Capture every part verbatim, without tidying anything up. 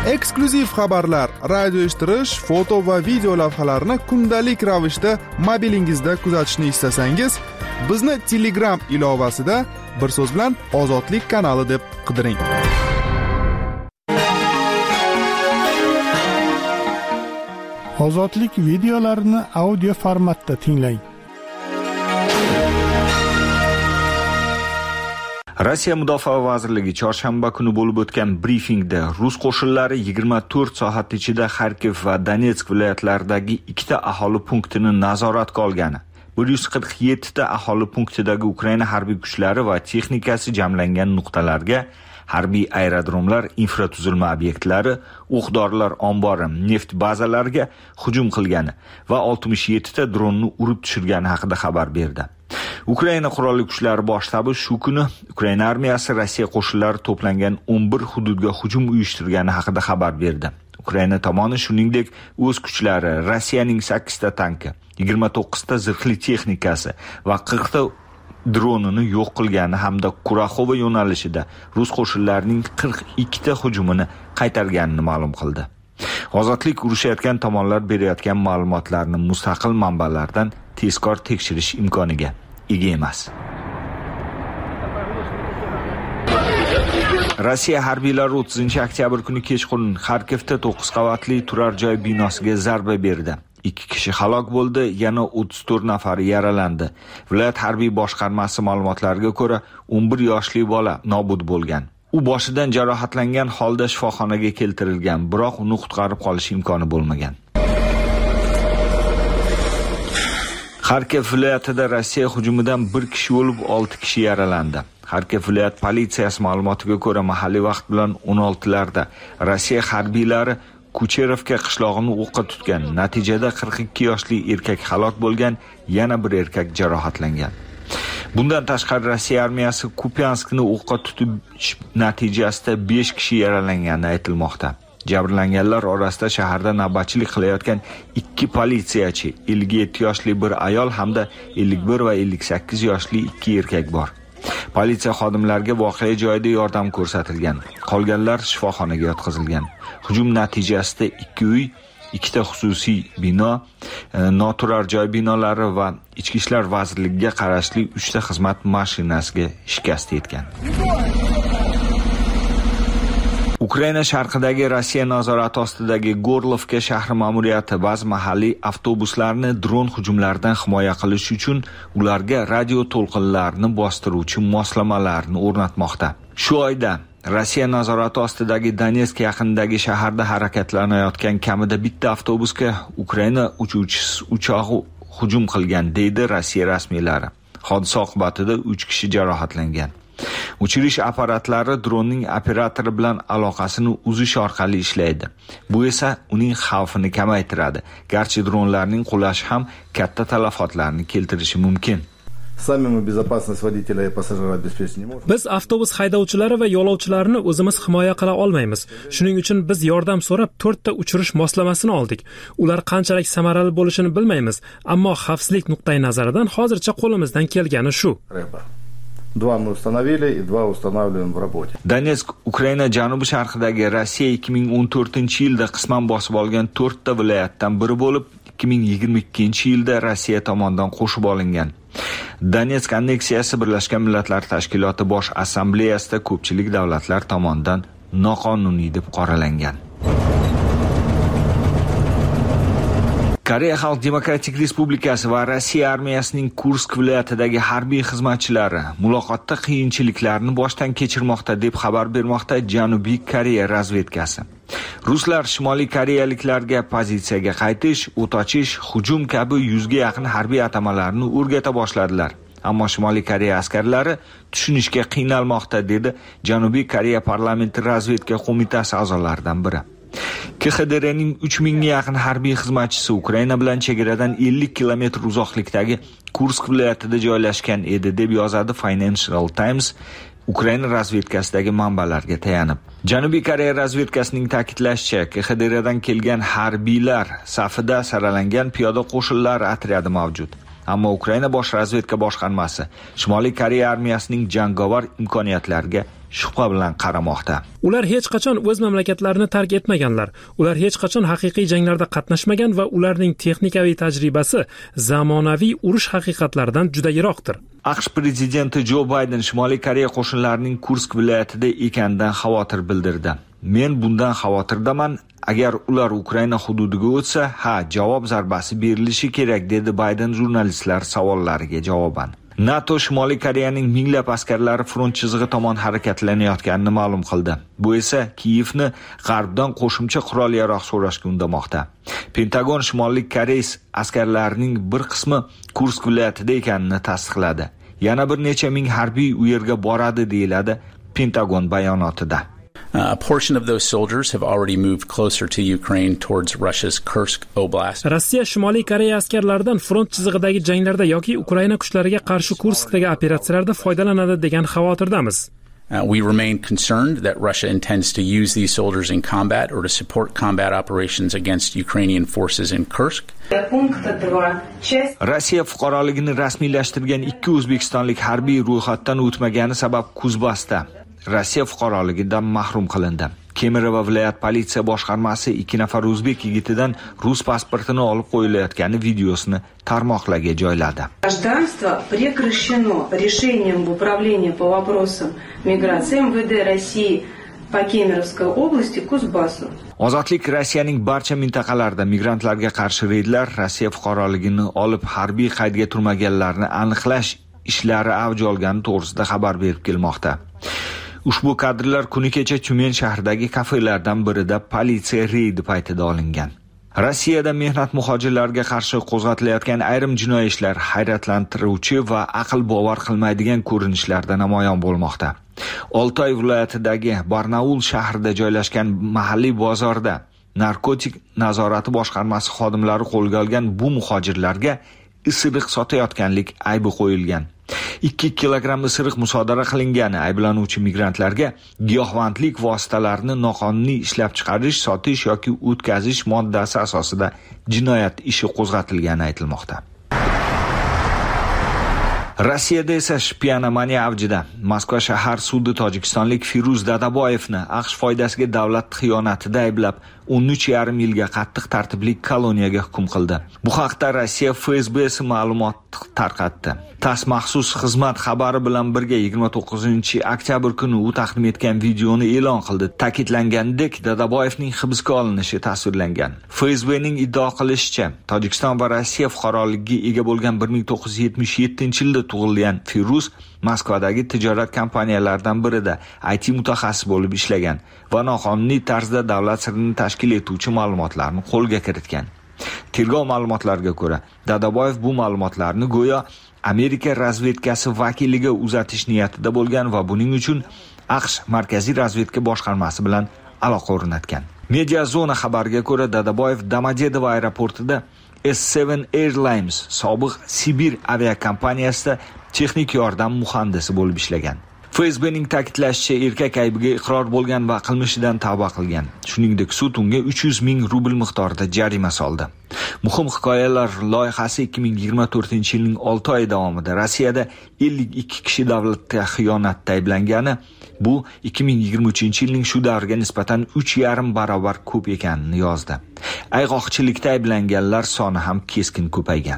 Eksklyuziv xabarlar, radio eshittirish, foto va video lavhalarni kundalik ravishda mobilingizda kuzatishni istasangiz, bizni Telegram ilovasida bir so'z bilan Ozodlik kanali deb qidiring. Ozodlik videolarini audio formatda tinglang. Rossiya Mudofaa vazirligi chorshanba kuni bo'lib o'tgan brifingda rus qo'shinlari yigirma to'rt soat ichida Xarkiv va Donetsk viloyatlaridagi ikkita aholi punktini nazoratga olgani, bir yuz qirq yetti ta aholi punktidagi Ukraina harbiy kuchlari va texnikasi jamlangan nuqtalarga, harbiy aerodromlar, infratuzilma obyektlari, o'q-dorilar ombori, neft bazalariga hujum qilgani va oltmish yetti ta dronni urib tushirgani haqida xabar berdi. Ukraina qurolli kuchlari bosh shtabi shu kuni Ukraina armiyasi Rossiya qo'shinlari to'plangan o'n bir hududga hujum uyushtirgani haqida xabar berdi. Ukraina tomoni shuningdek o'z kuchlari Rossiyaning sakkiz ta tanki, yigirma to'qqiz ta zirhli texnikasi va qirq ta dronini yo'q qilgani hamda Kuraxova yo'nalishida rus qo'shinlarining qirq ikki ta hujumini qaytarganini ma'lum qildi. Ozodlik urushayotgan tomonlar berayotgan ma'lumotlarni mustaqil manbalardan tezkor tekshirish imkoniga ega emas. Rossiya harbiylari o'ttizinchi oktyabr kuni kechqurun Xarkivda to'qqiz qavatli turar joy binosiga zarba berdi. ikki kishi halok bo'ldi, yana o'ttiz to'rt nafari yaralandi. Viloyat harbiy boshqarmasi ma'lumotlariga ko'ra, o'n bir yoshli bola nobud bo'lgan. U boshidan jarohatlangan holda shifoxonaga keltirilgan, biroq uni qutqarib qolish imkoni bo'lmagan. Xarkiv viloyatida Rossiya hujumidan bir kishi o'lib, olti kishi yaralandi. Xarkiv viloyat politsiyasi ma'lumotiga ko'ra, mahalliy vaqt bilan o'n oltilarda Rossiya harbiylari Kucherovka qishlog'ini o'qqa tutgan. Natijada qirq ikki yoshli erkak halok bo'lgan, yana bir erkak jarohatlangan. Bundan tashqari Rossiya armiyasi Kupyanskni o'qqa tutish natijasida besh kishi yaralangani aytilmoqda. Jabrlanganlar orasida shaharda navbatchilik qilayotgan ikki politsiyachi, ellik yetti yoshli bir ayol hamda ellik bir va ellik sakkiz yoshli ikki erkak bor. Politsiya xodimlariga voqea joyida yordam ko'rsatilgan. Qolganlar shifoxonaga yotqizilgan. Hujum natijasida ikki uy, ikkita xususiy bino, noturar joy binolari va Ichki ishlar vazirligiga qarashli uchta xizmat mashinasiga shikast yetgan. Ukraina sharqidagi Rossiya nazorati ostidagi Gorlovka shahri ma'muriyati ba'zi mahalliy avtobuslarni dron hujumlaridan himoya qilish uchun ularga radio to'lqinlarni bostiruvchi moslamalarni o'rnatmoqda. Shu oyda Rossiya nazorati ostidagi Donetsk yaqinidagi shaharda harakatlanayotgan kamida bitta avtobusga Ukraina uchuvchisi uchog'i hujum qilgan, deydi Rossiya rasmiylari. Hodisa oqibatida uch kishi jarohatlangan. Uchirish apparatlari dronning operatori bilan aloqasini uzish orqali ishlaydi. Bu esa uning xavfini kamaytiradi. Garchi dronlarning qulashi ham katta talafotlarni keltirishi mumkin. Biz avtobus haydovchilari va yo'lovchilarini o'zimiz himoya qila olmaymiz. Shuning uchun biz yordam so'rab to'rtta uchirish moslamasini oldik. Ular qanchalik samarali bo'lishini bilmaymiz, ammo xavfsizlik nuqtai nazaridan hozircha qo'limizdan kelgani shu. Два мы установили и два устанавливаем в работе. Donetsk Ukraina janubi sharqidagi Rossiya ikki ming o'n to'rtinchi yilda qisman bosib olgan to'rtta viloyatdan biri bo'lib, ikki ming yigirma ikkinchi yilda Rossiya tomonidan qo'shib olingan. Donetsk anneksiyasi Birlashgan Millatlar Tashkiloti Bosh Assambleyasida ko'pchilik davlatlar tomonidan noqonuniy deb qoralangan. Koreya Xalq Demokratik Respublikasi va Rossiya armiyasining Kursk viloyatidagi harbiy xizmatchilari muloqotda qiyinchiliklarni boshdan kechirmoqda deb xabar bermoqda Janubiy Koreya razvedkasi. Ruslar Shimoliy koreyaliklarga pozitsiyaga qaytish, o't ochish, hujum kabi yuzga yaqin harbiy atamalarni o'rgata boshladilar. Ammo Shimoliy Koreya askarlari tushunishga qiynalmoqda, dedi Janubiy Koreya parlamenti razvedka qo'mitasi a'zolaridan biri. K X D R'ning uch mingga yaqin harbiy xizmatchisi Ukraina bilan chegaradan ellik kilometr uzoqlikdagi Kursk viloyatida joylashgan edi, deb yozadi Financial Times Ukraina razvedkasidagi manbalarga tayanib. Janubiy Koreya razvedkasining ta'kidlashicha, K X D R'dan kelgan harbiylar safida saralangan piyoda qo'shinlar otryadi mavjud. Ammo Ukraina bosh razvedka boshqarmasi Shimoliy Koreya armiyasining jangovar imkoniyatlariga shubha bilan qaramoqda. Ular hech qachon o'z mamlakatlarini tark etmaganlar. Ular hech qachon haqiqiy janglarda qatnashmagan va ularning texnikaviy tajribasi zamonaviy urush haqiqatlaridan juda yiroqdir. AQSh prezidenti Jo Bayden Shimoliy Koreya qo'shinlarining Kursk viloyatida ekanidan xavotir bildirdi. Men bundan xavotirdaman. Agar ular Ukraina hududiga o'tsa, ha, javob zarbasi berilishi kerak, dedi Bayden jurnalistlar savollariga javoban. NATO Shimoliy Koreyaning minglab askarlari front chizig'i tomon harakatlanayotganini ma'lum qildi. Bu esa Kiyevni g'arbdan qo'shimcha qurol-yarog' so'rashga undamoqda. Pentagon Shimoliy Koreya askarlarining bir qismi Kursk viloyatida ekanini tasdiqladi. Yana bir necha ming harbiy u yerga boradi, deyiladi Pentagon bayonotida. Uh, a portion of those soldiers have already moved closer to Ukraine towards Russia's Kursk Oblast. Rossiya Shimoliy Koreya askarlaridan front chizig'idagi janglarda yoki Ukraina kuchlariga qarshi Kurskdagi operatsiyalarda foydalanadi degan xavotirdamiz. Uh, we remain concerned that Russia intends to use these soldiers in combat or to support combat operations against Ukrainian forces in Kursk. Rossiya fuqaroligini rasmiylashtirgan ikki o'zbekistonlik harbiy ro'yxatdan o'tmagani sabab Kuzbasda Rossiya fuqaroligidan mahrum qilindi. Kemerovo viloyat politsiya boshqarmasi ikki nafar o'zbek yigitidan rus pasportini olib qo'yilayotgani videosini tarmoqlarga joyladi. Гражданство прекращено решением управления по вопросам миграции эм вэ дэ России по Кемеровской области Кузбассу. Ozodlik Rossiyaning barcha mintaqalarida migrantlarga qarshi reydlar, Rossiya fuqaroligini olib harbiy qaydga turmaganlarni aniqlash ishlari avj olgani to'g'risida xabar berib kelmoqda. Ushbu kadrlar kuni kecha Tyumen shahridagi kafelardan birida politsiya reydi paytida olingan. Rossiyada mehnat muhojirlarga qarshi qo'zg'atilayotgan ayrim jinoiy ishlar hayratlantiruvchi va aql bovar qilmaydigan ko'rinishlarda namoyon bo'lmoqda. Oltoy viloyatidagi Barnaul shahrida joylashgan mahalliy bozorda narkotik nazorati boshqarmasi xodimlari qo'lga olgan bu muhojirlarga isiriq sotayotganlik aybi qo'yilgan. ikki kilogramm isiriq musodara qilingani ayblanuvchi migrantlarga giyohvandlik vositalarini noqonuniy ishlab chiqarish, sotish yoki o'tkazish moddasi asosida jinoyat ishi qo'zg'atilgani aytilmoqda. Rossiyada esa shpionomaniya avjida. Moskva shahar sudi tojikistonlik Firuz Dadaboyevni AQSh foydasiga davlat xiyonatida ayblab o'n uch yarim yilga qattiq tartibli koloniyaga hukm qildi. Bu haqda Rossiya F S B si ma'lumot tarqatdi. TASS maxsus xizmat xabari bilan birga yigirma to'qqizinchi oktyabr kuni u taqdim etgan videoni e'lon qildi. Ta'kidlanganidek, Dadaboyevning hibsga olinishi tasvirlangan. F S Bning iddio qilishicha, Tojikiston va Rossiya fuqaroligiga ega bo'lgan bir ming to'qqiz yuz yetmish yettinchi yilda tug'ilgan Firuz Moskvadagi tijorat kompaniyalaridan birida I T mutaxassis bo'lib ishlagan va noqonuniy tarzda davlat sirini tashkil etuvchi ma'lumotlarni qo'lga kiritgan. Tergov ma'lumotlariga ko'ra, Dadaboyev bu ma'lumotlarni go'yo Amerika razvedkasi vakiliga uzatish niyatida bo'lgan va buning uchun AQSh Markaziy razvedka boshqarmasi bilan aloqa o'rnatgan. Media Zona xabariga ko'ra, Dadaboyev Domodedovo aeroportida S seven Airlines sobiq Sibir aviakompaniyasida texnik yordam muhandisi bo'lib ishlagan. F S Bning ta'kidlashicha, erkak aybiga iqror bo'lgan va qilmishidan tavba qilgan. Shuningdek, sud unga uch yuz ming rubl miqdorida jarima soldi. Muhim hikoyalar loyihasi ikki ming yigirma to'rtinchi yilning olti oyi davomida Rossiyada ellik ikki kishi davlatga xiyonatda ayblangani, bu ikki ming yigirma uchinchi yilning shu davriga nisbatan uch yarim barobar ko'p ekanini yozdi. Ayg'oqchilikda ayblanganlar soni ham keskin ko'paygan.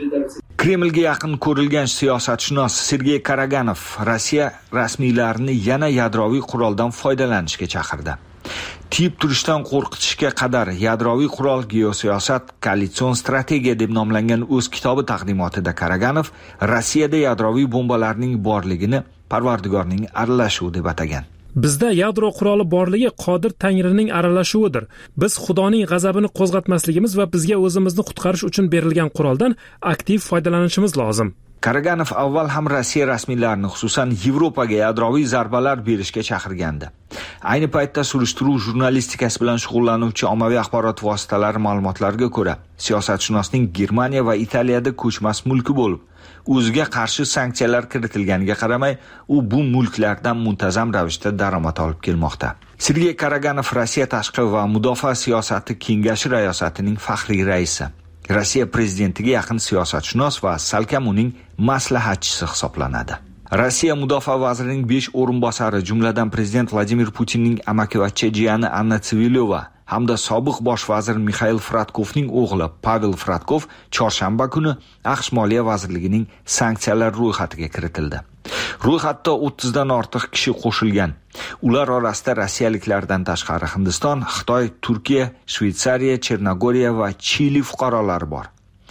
Kremlga yaqin ko'rilgan siyosatshunos Sergey Karaganov Rossiya rasmiylarini yana yadroviy quroldan foydalanishga chaqirdi. Tiyib turishdan qo'rqitishga qadar yadroviy qurol, geosiyosat, koalitsion strategiya deb nomlangan o'z kitobi taqdimotida Karaganov Rossiyada yadroviy bombalarning borligini Parvardigorning aralashuvi deb atagan. Bizda yadro quroli borligi Qodir Tangrining aralashuvidir. Biz Xudoning g'azabini qo'zg'atmasligimiz va bizga o'zimizni qutqarish uchun berilgan quroldan aktiv foydalanishimiz lozim. Karaganov avval ham Rossiya rasmiylarini, xususan Yevropaga yadroviy zarbalar berishga chaqirgandi. Ayni paytda surishtiruv jurnalistikasi bilan shug'ullanuvchi ommaviy axborot vositalari ma'lumotlariga ko'ra, siyosatshunosning Germaniya va Italiyada ko'chmas mulki bo'lib, o'ziga qarshi sanksiyalar kiritilganiga qaramay, u bu mulklardan muntazam ravishda daromad olib kelmoqda. Sergey Karaganov Rossiya tashqi va mudofaa siyosati kengashi rayosatining faxriy raisi. Rossiya prezidentiga yaqin siyosatshunos va salkam uning maslahatchisi hisoblanadi. Rossiya mudofaa vazirining besh o'rinbosari, jumladan prezident Vladimir Putinning amakivachcha jiyani Anna Tsivilyova hamda sobiq bosh vazir Mixail Fradkovning o'g'li Pavel Fradkov chorshanba kuni AQSh Moliya vazirligining sanksiyalar ro'yxatiga kiritildi. Ro'yxatda o'ttizdan ortiq kishi qo'shilgan. Ular orasida rossiyaliklardan tashqari Hindiston, Xitoy, Turkiya, Shveysariya, Chernogoriya va Chili fuqarolari bor.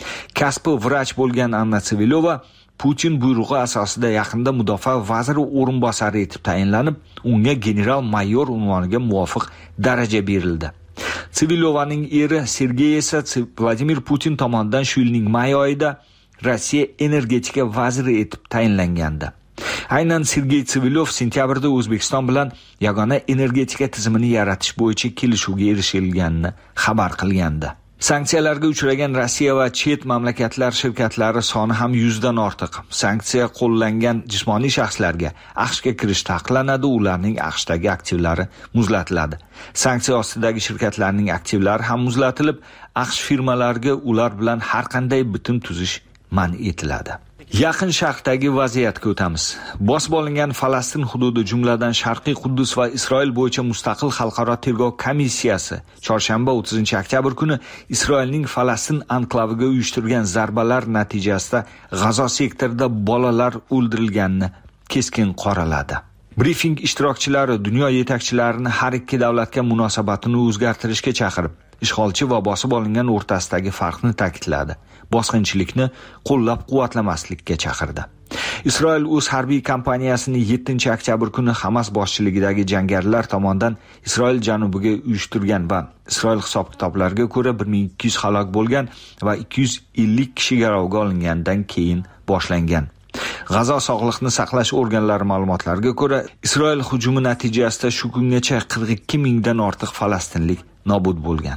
Kasbi vrach bo'lgan Anna Tsivilyova Putin buyrug'i asosida yaqinda mudofaa vaziri o'rinbosari etib tayinlanib, unga general-mayor unvoniga muvofiq daraja berildi. Tsivilyovaning eri Sergey esa Vladimir Putin tomonidan shu yilning may oyida Rossiya energetika vaziri etib tayinlangandi. Aynan Sergey Tsivilyov sentyabrda O'zbekiston bilan yagona energetika tizimini yaratish bo'yicha kelishuvga erishilganini xabar qilgandi. Sanksiyalarga uchragan Rossiya va chet mamlakatlar shirkatlari soni ham yuzdan ortiq. Sanksiya qo'llangan jismoniy shaxslarga AQShga kirish taqiqlanadi, ularning AQShdagi aktivlari muzlatiladi. Sanksiya ostidagi shirkatlarning aktivlari ham muzlatilib, AQSh firmalariga ular bilan har qanday bitim tuzish man etiladi. Yaqin Sharqdagi vaziyatga o'tamiz. Bosib olingan Falastin hududi, jumladan Sharqiy Quddus va Isroil bo'yicha mustaqil xalqaro tergov komissiyasi chorshanba o'ttizinchi oktyabr kuni Isroilning Falastin anklaviga uyushtirgan zarbalar natijasida G'azo sektorida bolalar o'ldirilganini keskin qoraladi. Brifing ishtirokchilari dunyo yetakchilarini har ikki davlatga munosabatini o'zgartirishga chaqirib, ishg'olchi va bosib olingan o'rtasidagi farqni ta'kidladi. Bosqinchilikni qo'llab-quvvatlamaslikka chaqirdi. Isroil o'z harbiy kampaniyasini yettinchi oktyabr kuni Hamas boshchiligidagi jangarilar tomonidan Isroil janubiga uyushtirgan va Isroil hisob-kitoblariga ko'ra bir ming ikki yuz halok bo'lgan va ikki yuz ellik kishi garovga olingandan keyin boshlangan. G'azo sog'liqni saqlash organlari ma'lumotlariga ko'ra, Isroil hujumi natijasida shu kungacha qirq ikki mingdan ortiq falastinlik nobud bo'lgan.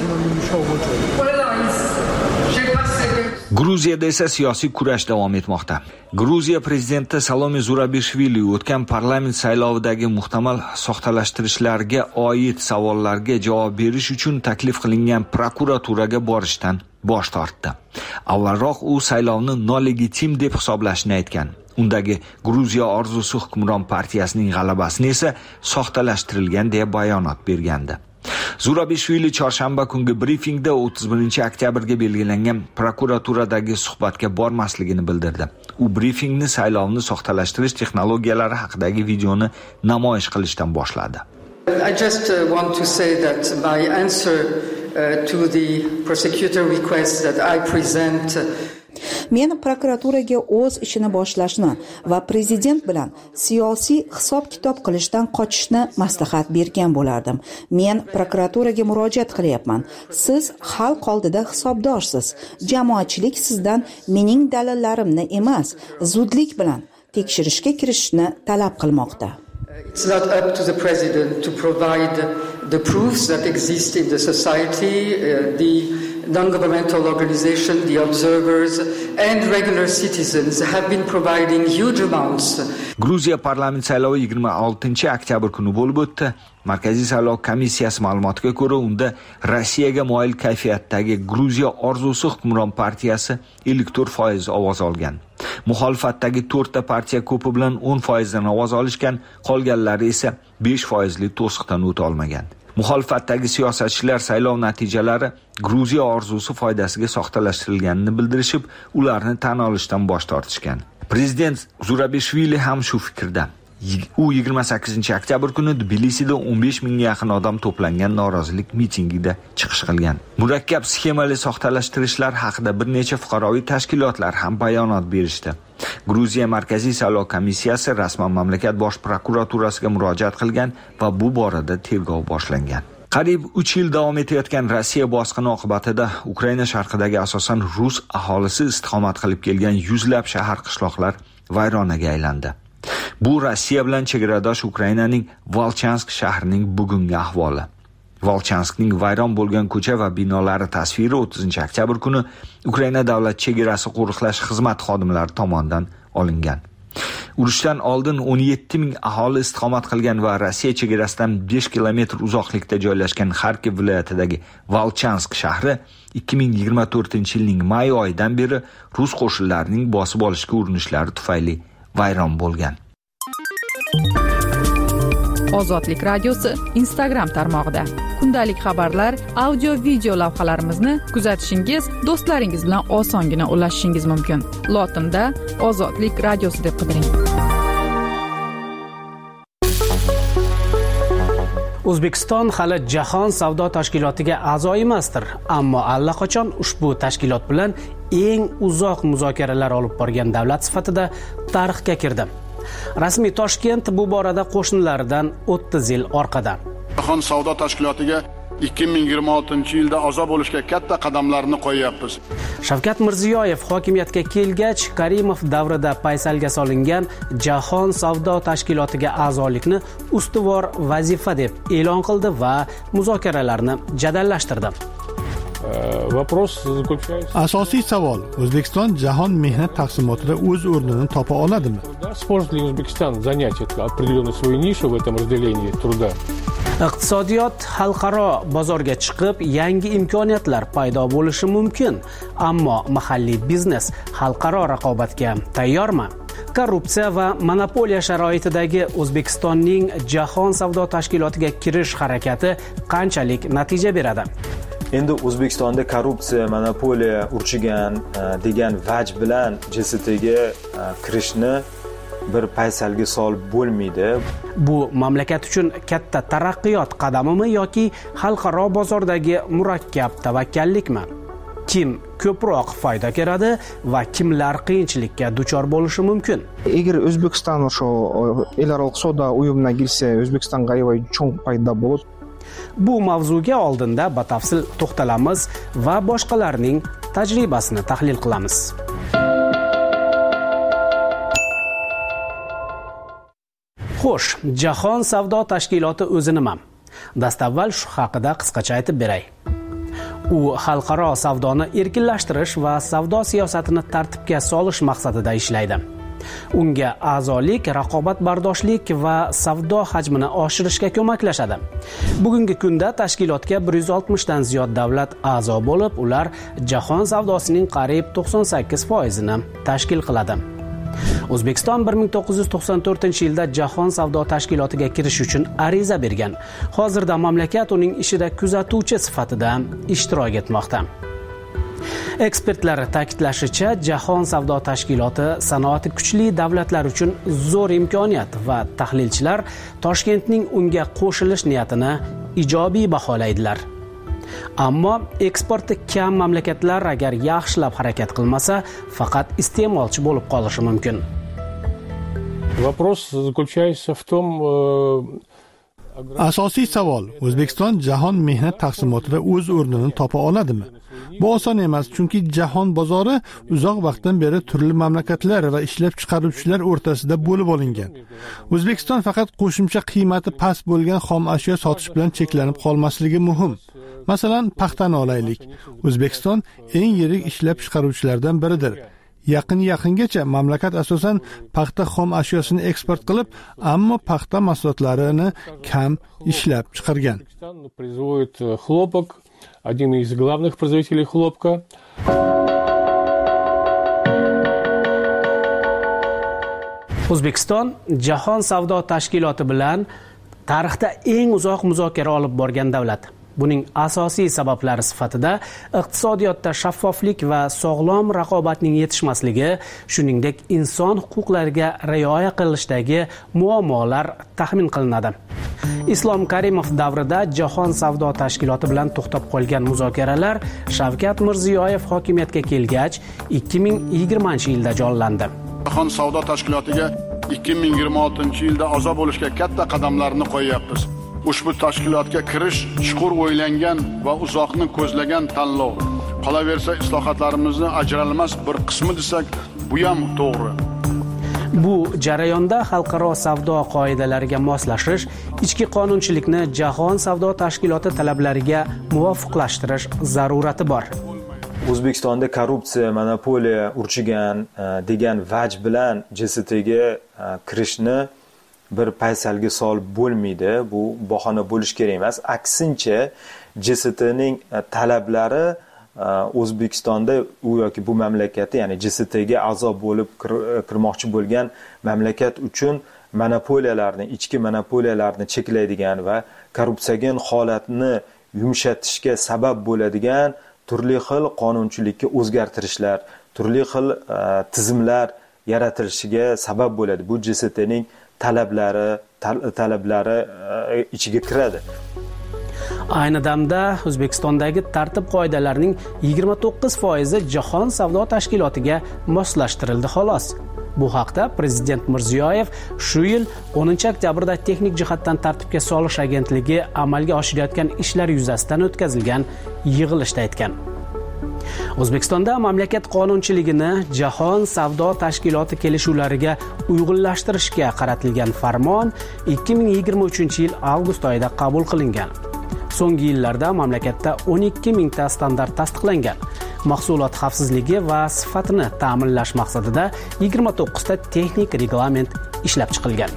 Gruziyada esa siyosiy kurash davom etmoqda. Gruziya prezidenti Salome Zurabishvili o'tgan parlament saylovidagi muhtamal soxtalashtirishlarga oid savollarga javob berish uchun taklif qilingan prokuraturaga borishdan bosh tortdi. Avvalroq u saylovni nolegitim deb hisoblashini aytgan. Undagi Gruziya orzusi hukmron partiyasining g'alabasini esa soxtalashtirilgan deya bayonot bergandi. Zurabishvili chorshanba kungi brifingda o'ttiz birinchi oktyabrga belgilangan prokuraturadagi suhbatga bormasligini bildirdi. U brifingni saylovni soxtalashtirish texnologiyalari haqidagi videoni namoyish qilishdan boshladi. I just uh, want to say that my answer uh, to the prosecutor request that I present uh, Men prokuraturaga o'z ishini boshlashni va prezident bilan siyosiy hisob-kitob qilishdan qochishni maslahat bergan bo'lardim. Men prokuraturaga murojaat qilyapman. Siz xalq oldida hisobdorsiz. Jamoatchilik sizdan mening dalillarimni emas, zudlik bilan tekshirishga kirishni talab qilmoqda. It's not up to the president to provide the proofs that exist in the society, uh, the non-governmental organizations, the observers and regular citizens have been providing huge amounts. Gruziya parlament saylovi yigirma oltinchi oktyabr kuni bo'lib o'tdi. Markaziy saylov komissiyasi ma'lumotiga ko'ra, unda Rossiyaga moyil kayfiyatdagi Gruziya orzusi hukmron partiyasi ellik to'rt foiz ovoz olgan. Muxolifatdagi to'rtta partiya ko'pi bilan o'n foiz dan ovoz olishgan, qolganlari esa besh foizli to'siqdan o'ta olmagan. Muxolifatdagi siyosatchilar saylov natijalari Gruziya orzusi foydasiga soxtalashtirilganini bildirishib, ularni tan olishdan bosh tortishgan. Prezident Zurabishvili ham shu fikrda. U yigirma sakkizinchi oktyabr kuni Tbilisida o'n besh mingga yaqin odam to'plangan norozilik mitingida chiqish qilgan. Murakkab sxemali soxtalashtirishlar haqida bir necha fuqaroviy tashkilotlar ham bayonot berishdi. Gruziya Markaziy saylov komissiyasi rasman mamlakat bosh prokuraturasiga murojaat qilgan va bu borada tergov boshlangan. Qariyb uch yil davom etayotgan Rossiya bosqini oqibatida Ukraina sharqidagi asosan rus aholisi istiqomat qilib kelgan yuzlab shahar qishloqlar vayronaga aylandi. Bu Rossiya bilan chegaradosh Ukrainaning Volchansk shahrining bugungi ahvoli. Volchanskning vayron bo'lgan ko'cha va binolari tasviri o'ttizinchi oktyabr kuni Ukraina davlat chegarasi qo'riqlash xizmati xodimlari tomonidan olingan. Urushdan oldin o'n yetti ming aholi istiqomat qilgan va Rossiya chegarasidan besh kilometr uzoqlikda joylashgan Xarkiv viloyatidagi Volchansk shahri ikki ming yigirma to'rtinchi yilning may oyidan beri rus qo'shinlarining bosib olishga urinishlari tufayli vayron bo'lgan. Ozodlik radiosi Instagram tarmog'ida kundalik xabarlar, audio video lavhalarimizni kuzatishingiz, do'stlaringiz bilan osongina ulashishingiz mumkin. Lotinda Ozodlik radiosi deb qidiring. O'zbekiston hali Jahon savdo tashkilotiga a'zo emasdir, ammo allaqachon ushbu tashkilot bilan eng uzoq muzokaralar olib borgan davlat sifatida tarixga kirdi. Rasmiy Toshkent bu borada qo'shnilaridan o'ttiz yil orqada. Jahon savdo tashkilotiga ikki ming yigirma oltinchi yilda a'zo bo'lishga katta qadamlarni qo'yyapmiz. Shavkat Mirziyoyev hokimiyatga kelgach, Karimov davrida paysalga solingan Jahon savdo tashkilotiga a'zolikni ustuvor vazifa deb e'lon qildi va muzokaralarni jadallashtirdi. Asosiy savol: O'zbekiston jahon mehnat taqsimotida o'z o'rnini topa oladimi? Сможет ли Узбекистан занять определенную свою нишу в этом разделении труда? Iqtisodiyot xalqaro bozorga chiqib, yangi imkoniyatlar paydo bo'lishi mumkin, ammo mahalliy biznes xalqaro raqobatga tayyormi? Korrupsiya va monopoliya sharoitidagi O'zbekistonning Jahon savdo tashkilotiga kirish harakati qanchalik natija beradi? Endi O'zbekistonda korrupsiya, monopoliya urchigan degan vaj bilan J S T'ga kirishni bir paysalga solib bo'lmaydi. Bu mamlakat uchun katta taraqqiyot qadamimi yoki xalqaro bozordagi murakkab tavakkallikmi? Kim ko'proq foyda ko'radi va kimlar qiyinchilikka duchor bo'lishi mumkin? Agar O'zbekiston shu elaro savdo uyumiga kirsa, O'zbekistonga cho'ng foyda bo'ladi. Bu mavzuga oldinda batafsil to'xtalamiz va boshqalarning tajribasini tahlil qilamiz. Xo'sh, Jahon savdo tashkiloti o'zi nima? Dastavval shu haqida qisqacha aytib beray. U xalqaro savdoni erkinlashtirish va savdo siyosatini tartibga solish maqsadida ishlaydi. Unga a'zolik, raqobatbardoshlik va savdo hajmini oshirishga ko'maklashadi. Bugungi kunda tashkilotga bir yuz oltmish dan ziyod davlat a'zo bo'lib, ular jahon savdosining qariyb to'qson sakkiz foizini tashkil qiladi. O'zbekiston bir ming to'qqiz yuz to'qson to'rtinchi yilda Jahon savdo tashkilotiga kirish uchun ariza bergan. Hozirda mamlakat uning ishida kuzatuvchi sifatida ishtirok etmoqda. Ekspertlar ta'kidlashicha, Jahon savdo tashkiloti sanoati kuchli davlatlar uchun zo'r imkoniyat va tahlilchilar Toshkentning unga qo'shilish niyatini ijobiy baholaydilar. Ammo eksporti kam mamlakatlar agar yaxshilab harakat qilmasa, faqat iste'molchi bo'lib qolishi mumkin. Вопрос заключается в том, asosiy savol: O'zbekiston jahon mehnat taqsimotida o'z o'rnini topa oladimi? Bu oson emas, chunki jahon bozori uzoq vaqtdan beri turli mamlakatlar va ishlab chiqaruvchilar o'rtasida bo'lib olingan. O'zbekiston faqat qo'shimcha qiymati past bo'lgan xom ashyo sotish bilan cheklanib qolmasligi muhim. Masalan, paxtani olaylik. O'zbekiston eng yirik ishlab chiqaruvchilardan biridir. Yaqin yaqingacha mamlakat asosan paxta xom ashyosini eksport qilib, ammo paxta mahsulotlarini kam ishlab chiqargan. Производит хлопок, один из главных производителей хлопка. O'zbekiston Jahon savdo tashkiloti bilan tarixda eng uzoq muzokara olib borgan davlat. Buning asosiy sabablari sifatida iqtisodiyotda shaffoflik va sog'lom raqobatning yetishmasligi, shuningdek inson huquqlariga rioya qilishdagi muammolar taxmin qilinadi. Islom Karimov davrida Jahon savdo tashkiloti bilan to'xtab qolgan muzokaralar Shavkat Mirziyoyev hokimiyatga kelgach ikki ming yigirmanchi yilda jonlandi. Jahon savdo tashkilotiga ikki ming yigirma oltinchi yilda a'zo bo'lishga katta qadamlarni qo'yyapmiz. Ushbu tashkilotga kirish chuqur o'ylangan va uzoqni ko'zlagan tanlov. Qolaversa, islohotlarimizning ajralmas bir qismi desak, bu ham to'g'ri. Bu jarayonda xalqaro savdo qoidalariga moslashish, ichki qonunchilikni Jahon savdo tashkiloti talablariga muvofiqlashtirish zarurati bor. O'zbekistonda korrupsiya, monopoliya urchigan degan vaj bilan J S T'ga kirishni bir paysalga solib bo'lmaydi. Bu bahona bo'lish kerak emas. Aksincha, J S T'ning talablari O'zbekistonda u yoki bu mamlakatda, ya'ni G S T ga a'zo bo'lib kirmoqchi bo'lgan mamlakat uchun monopoliyalarni, ichki monopoliyalarni cheklaydigan va korrupsiogen holatni yumshatishga sabab bo'ladigan turli xil qonunchilikka o'zgartirishlar, turli xil tizimlar yaratilishiga sabab bo'ladi. Bu G S T ning talablari talablari ichiga kiradi. Ayni damda O'zbekistondagi tartib qoidalarining yigirma to'qqiz foizi Jahon savdo tashkilotiga moslashtirildi xolos. Bu haqda Prezident Mirziyoyev shu yil o'ninchi oktyabrda texnik jihatdan tartibga solish agentligi amalga oshirayotgan ishlar yuzasidan o'tkazilgan yig'ilishda aytgan. O'zbekistonda mamlakat qonunchiligini Jahon savdo tashkiloti kelishuvlariga uyg'unlashtirishga qaratilgan farmon ikki ming yigirma uchinchi yil avgust oyida qabul qilingan. So'nggi yillarda mamlakatda o'n ikki mingta standart tasdiqlangan. Mahsulot xavfsizligi va sifatini ta'minlash maqsadida yigirma to'qqizta texnik reglament ishlab chiqilgan.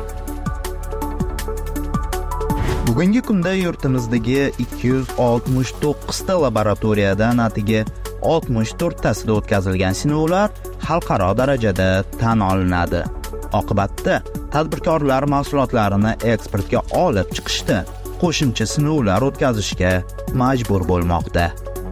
Bugungi kunda yurtimizdagi ikki yuz oltmish to'qqizta laboratoriyadan atigi oltmish to'rttasida o'tkazilgan sinovlar xalqaro darajada tan olinadi. Oqibatda tadbirkorlar mahsulotlarini eksportga olib chiqishda qo'shimcha sinovlar o'tkazishga majbur bo'lmoqda.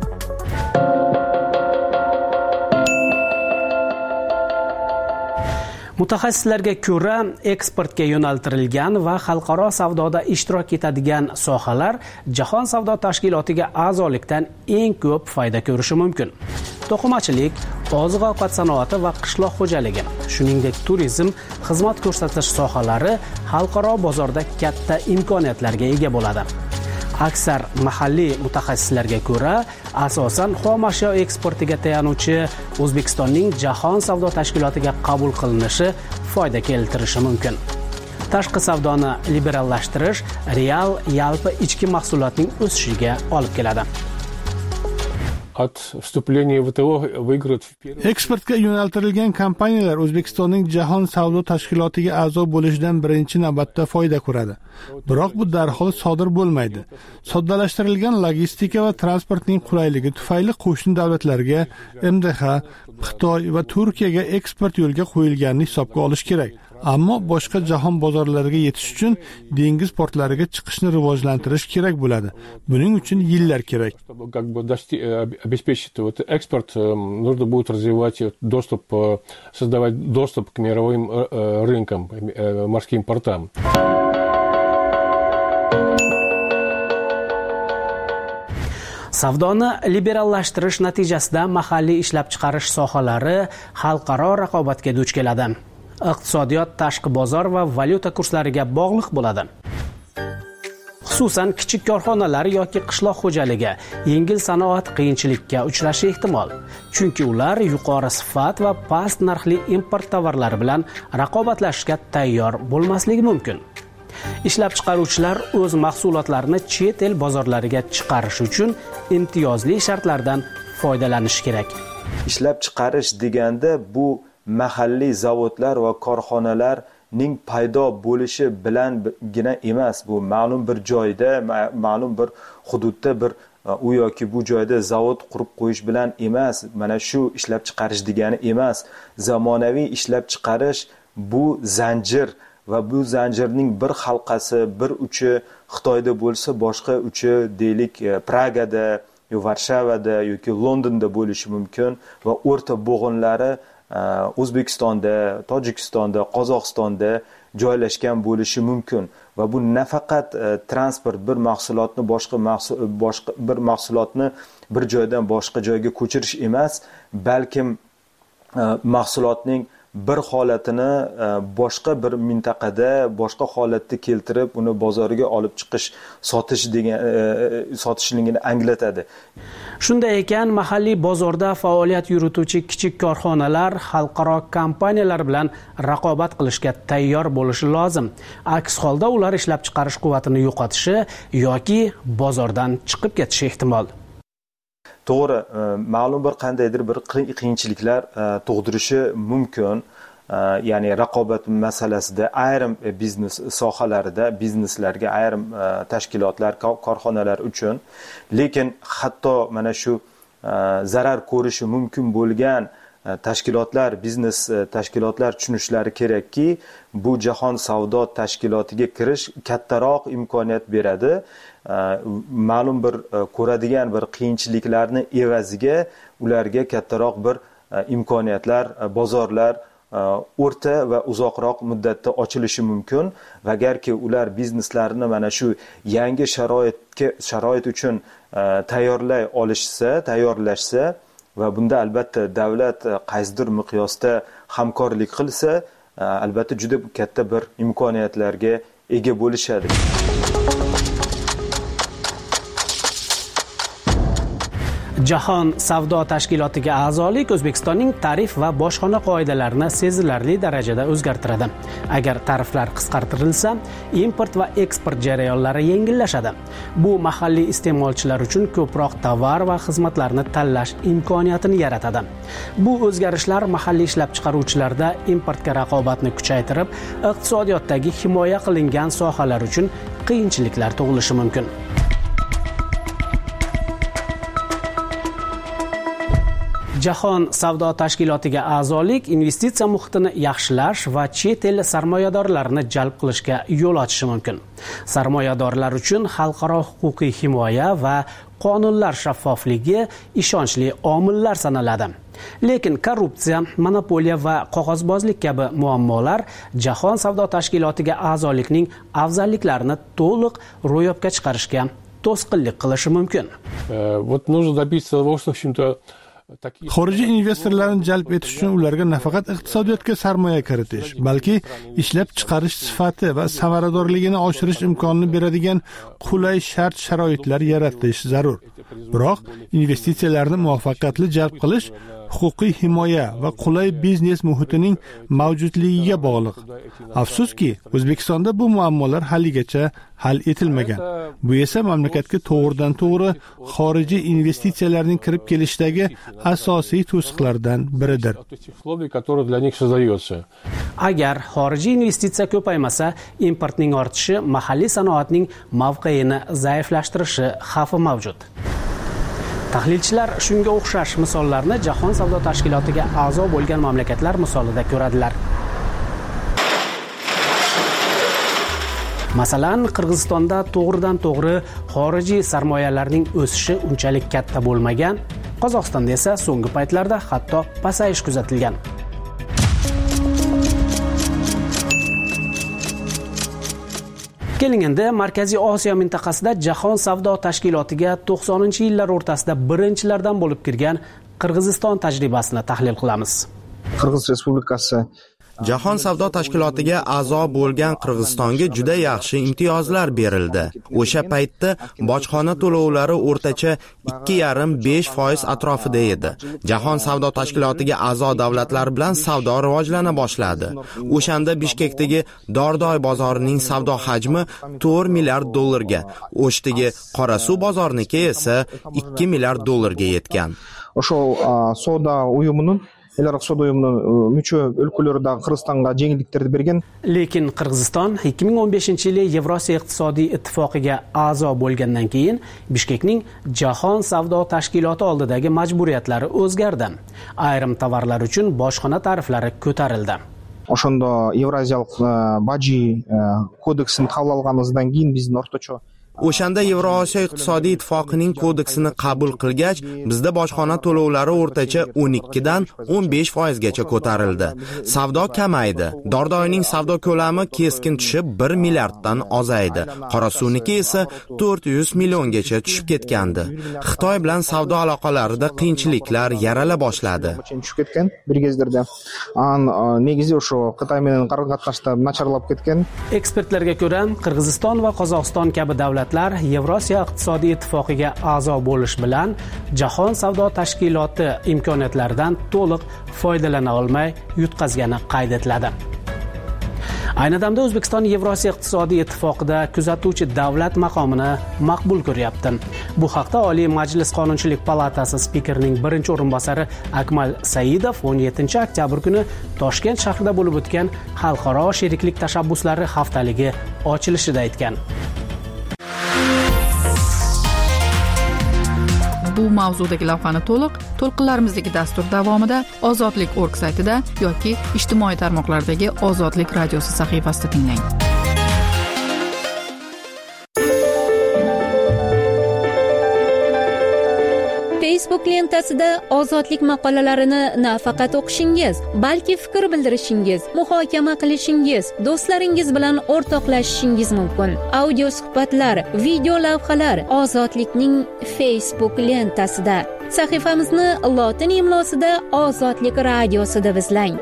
Mutaxassislarga ko'ra, eksportga yo'naltirilgan va xalqaro savdoda ishtirok etadigan sohalar Jahon savdo tashkilotiga a'zolikdan eng ko'p foyda ko'rishi mumkin. To'qimachilik, oziq-ovqat sanoati va qishloq xo'jaligi, shuningdek turizm, xizmat ko'rsatish sohalari xalqaro bozorda katta imkoniyatlarga ega bo'ladi. Aksar mahalliy mutaxassislarga ko'ra, asosan xom ashyo eksportiga tayanuvchi O'zbekistonning Jahon savdo tashkilotiga qabul qilinishi foyda keltirishi mumkin. Tashqi savdoni liberallashtirish real yalpi ichki mahsulotning o'sishiga olib keladi. От вступления в вэ тэ о выиграют в первом... Eksportga yo'naltirilgan kompaniyalar O'zbekistonning Jahon savdo tashkilotiga a'zo bo'lishidan birinchi navbatda foyda ko'radi. Biroq bu darhol sodir bo'lmaydi. Soddalashtirilgan logistika va transportning qulayligi tufayli qo'shni davlatlarga, M D H, Xitoy va Turkiyaga eksport yo'lga qo'yilganini hisobga olish kerak. Ammo boshqa jahon bozorlariga yetish uchun dengiz portlariga chiqishni rivojlantirish kerak bo'ladi. Buning uchun yillar kerak. Как бы обеспечить вот экспорт, нужно будет развивать доступ, создавать доступ к мировым рынкам, морским портам. Savdoni liberallashtirish natijasida mahalliy ishlab chiqarish sohalari xalqaro raqobatga duch keladi. Iqtisodiyot tashqi bozor va valyuta kurslariga bog'liq bo'ladi. Xususan kichik korxonalar yoki qishloq xo'jaligi, yengil sanoat qiyinchilikka uchrashi ehtimol. Chunki ular yuqori sifat va past narxli import tovarlari bilan raqobatlashishga tayyor bo'lmasligi mumkin. Ishlab chiqaruvchilar o'z mahsulotlarini chet el bozorlariga chiqarish uchun imtiyozli shartlardan foydalanishi kerak. Ishlab chiqarish deganda bu mahalliy zavodlar va korxonalarning paydo bo'lishi bilangina emas. Bu ma'lum bir joyda, ma'lum bir hududda bir u yoki bu joyda zavod qurib qo'yish bilan emas. Mana shu ishlab chiqarish degani emas. Zamonaviy ishlab chiqarish bu zanjir va bu zanjirning bir halqasi, bir uchi Xitoyda bo'lsa, boshqa uchi deylik Pragada, Varshavada yoki Londonda bo'lishi mumkin va o'rta bo'g'inlari O'zbekistonda, Tojikistonda, Qozog'istonda joylashgan bo'lishi mumkin va bu nafaqat transport bir mahsulotni boshqa boshqa bir mahsulotni bir joydan boshqa joyga ko'chirish emas, balkim mahsulotning bir holatini boshqa bir mintaqada boshqa holatda keltirib uni bozoriga olib chiqish, sotish degan sotishligini anglatadi. Shunday ekan, mahalliy bozorda faoliyat yurituvchi kichik korxonalar xalqaro kompaniyalar bilan raqobat qilishga tayyor bo'lishi lozim. Aks holda ular ishlab chiqarish quvvatini yo'qotishi yoki bozordan chiqib ketishi ehtimol. To'g'ri, ma'lum bir qandaydir bir qiyinchiliklar tug'dirishi mumkin. Ya'ni raqobat masalasida ayrim biznes sohalarida bizneslarga, ayrim tashkilotlar, korxonalar uchun, lekin hatto mana shu zarar ko'rishi mumkin bo'lgan tashkilotlar, biznes tashkilotlar tushunishlari kerakki, bu jahon savdo tashkilotiga kirish kattaroq imkoniyat beradi. Ma'lum bir ko'radigan bir qiyinchiliklarni evaziga ularga kattaroq bir imkoniyatlar, bozorlar o'rta va uzoqroq muddatda ochilishi mumkin. Va agarki ular bizneslarini mana shu yangi sharoitga sharoit uchun tayyorlay olishsa, tayyorlashsa va bunda albatta davlat qaysidir miqyosda hamkorlik qilsa, albatta juda katta bir imkoniyatlarga ega bo'lishadi. Jahon savdo tashkilotiga a'zolik O'zbekistonning tarif va bojxona qoidalarini sezilarli darajada o'zgartiradi. Agar tariflar qisqartirilsa, import va eksport jarayonlari yengillashadi. Bu mahalliy iste'molchilar uchun ko'proq tovar va xizmatlarni tanlash imkoniyatini yaratadi. Bu o'zgarishlar mahalliy ishlab chiqaruvchilarda importga raqobatni kuchaytirib, iqtisodiyotdagi himoya qilingan sohalar uchun qiyinchiliklar tug'ilishi mumkin. Jahon savdo tashkilotiga a'zolik investitsiya muhitini yaxshilash va chet el sarmoyadorlarini jalb qilishga yo'l ochishi mumkin. Sarmoyadorlar uchun xalqaro huquqiy himoya va qonunlar shaffofligi ishonchli omillar sanaladi. Lekin korrupsiya, monopoliya va qog'ozbozlik kabi muammolar Jahon savdo tashkilotiga a'zolikning afzalliklarini to'liq ro'yobga chiqarishga to'sqinlik qilishi mumkin. Вот нужно добиться того, что, в общем-то, xorijiy investorlarni jalb etish uchun ularga nafaqat iqtisodiyotga sarmoya kiritish, balki ishlab chiqarish sifati va samaradorligini oshirish imkonini beradigan qulay shart-sharoitlar yaratish zarur. Biroq investitsiyalarni muvaffaqiyatli jalb qilish huquqiy himoya va qulay biznes muhitining mavjudligiga bog'liq. Afsuski, O'zbekistonda bu muammolar haligacha hal etilmagan. Bu esa mamlakatga to'g'ridan to'g'ri xorijiy investitsiyalarning kirib kelishdagi asosiy to'siqlardan biridir. Agar xorijiy investitsiya ko'paymasa, importning ortishi mahalliy sanoatning mavqeini zaiflashtirishi xavfi mavjud. Tahlilchilar shunga o'xshash misollarni Jahon savdo tashkilotiga a'zo bo'lgan mamlakatlar misolida ko'radilar. Masalan, Qirg'izistonda to'g'ridan to'g'ri xorijiy sarmoyalarning o'sishi unchalik katta bo'lmagan, Qozog'istonda esa so'nggi paytlarda hatto pasayish kuzatilgan. Keling endi Markaziy Osiyo mintaqasida Jahon savdo tashkilotiga to'qsoninchi yillar o'rtasida birinchilardan bo'lib kirgan Qirg'iziston tajribasini tahlil qilamiz. Qirg'iz Respublikasi Jahon savdo tashkilotiga a'zo bo'lgan Qirg'izistonga juda yaxshi imtiyozlar berildi. O'sha paytda bojxona to'lovlari o'rtacha ikki yarim besh foiz atrofida edi. Jahon savdo tashkilotiga a'zo davlatlar bilan savdo rivojlana boshladi. O'shanda Bishkekdagi Dordoy bozorining savdo hajmi to'rt milliard dollarga, O'shdagi Qorasuv bozorniki esa ikki milliard dollarga yetgan. O'sha savdo uyumining Elaraq savdo uyumining mucho o'lkalarida Qirg'izistonga yengilliklarni bergan. Lekin Qirg'iziston ikki ming o'n beshinchi yili Yevrosiyo iqtisodiy ittifoqiga a'zo bo'lgandan keyin Bishkekning Jahon savdo tashkiloti oldidagi majburiyatlari o'zgardi. Ayrim tovarlar uchun bojxona tariflari ko'tarildi. O'shanda Yevroziyalik baji kodeksini qabul qilganimizdan keyin bizning o'rtacha O'shanda Yevrosiyo iqtisodiy ittifoqining kodeksini qabul qilgach, bizda bojxona to'lovlari o'rtacha o'n ikki dan o'n besh foiz gacha ko'tarildi. Savdo kamaydi. Dordoyning savdo ko'lami keskin tushib bir milliarddan ozaydi. Qorasuvniki esa to'rt yuz milliongacha tushib ketgandi. Xitoy bilan savdo aloqalarida qiyinchiliklar yarala boshladi. Tushib ketgan bir kezlarda. An negizi o'sha Xitoy bilan qaror-qatnashda nacharlab ketgan. Ekspertlarga ko'ra, Qirg'iziston va Qozog'iston kabi davlatlar Yevrosiyo iqtisodiy ittifoqiga a'zo bo'lish bilan Jahon savdo tashkiloti imkoniyatlaridan to'liq foydalana olmay yutqazgani qayd etiladi. Ayni damda O'zbekiston Yevrosiyo iqtisodiy ittifoqida kuzatuvchi davlat maqomini maqbul ko'ryapti. Bu haqda Oliy Majlis Qonunchilik palatasi spikerining birinchi o'rinbosari Akmal Saidov o'n yettinchi oktyabr kuni Toshkent shahrida bo'lib o'tgan Xalqaro sheriklik tashabbuslari haftaligi ochilishida aytgan. bu mavzudagi lavhani to'liq to'lqinlarimizdagi dastur davomida ozodlik nokta org saytida yoki ijtimoiy tarmoqlardagi Ozodlik radiosi sahifasida tinglang. Facebook lentasida ozodlik maqolalarini nafaqat o'qishingiz, balki fikr bildirishingiz, muhokama qilishingiz, do'stlaringiz bilan o'rtoqlashishingiz mumkin. Audio suhbatlar, video lavhalar Ozodlikning Facebook lentasida. Sahifamizni lotin imlosida Ozodlik radiosi deb izlang.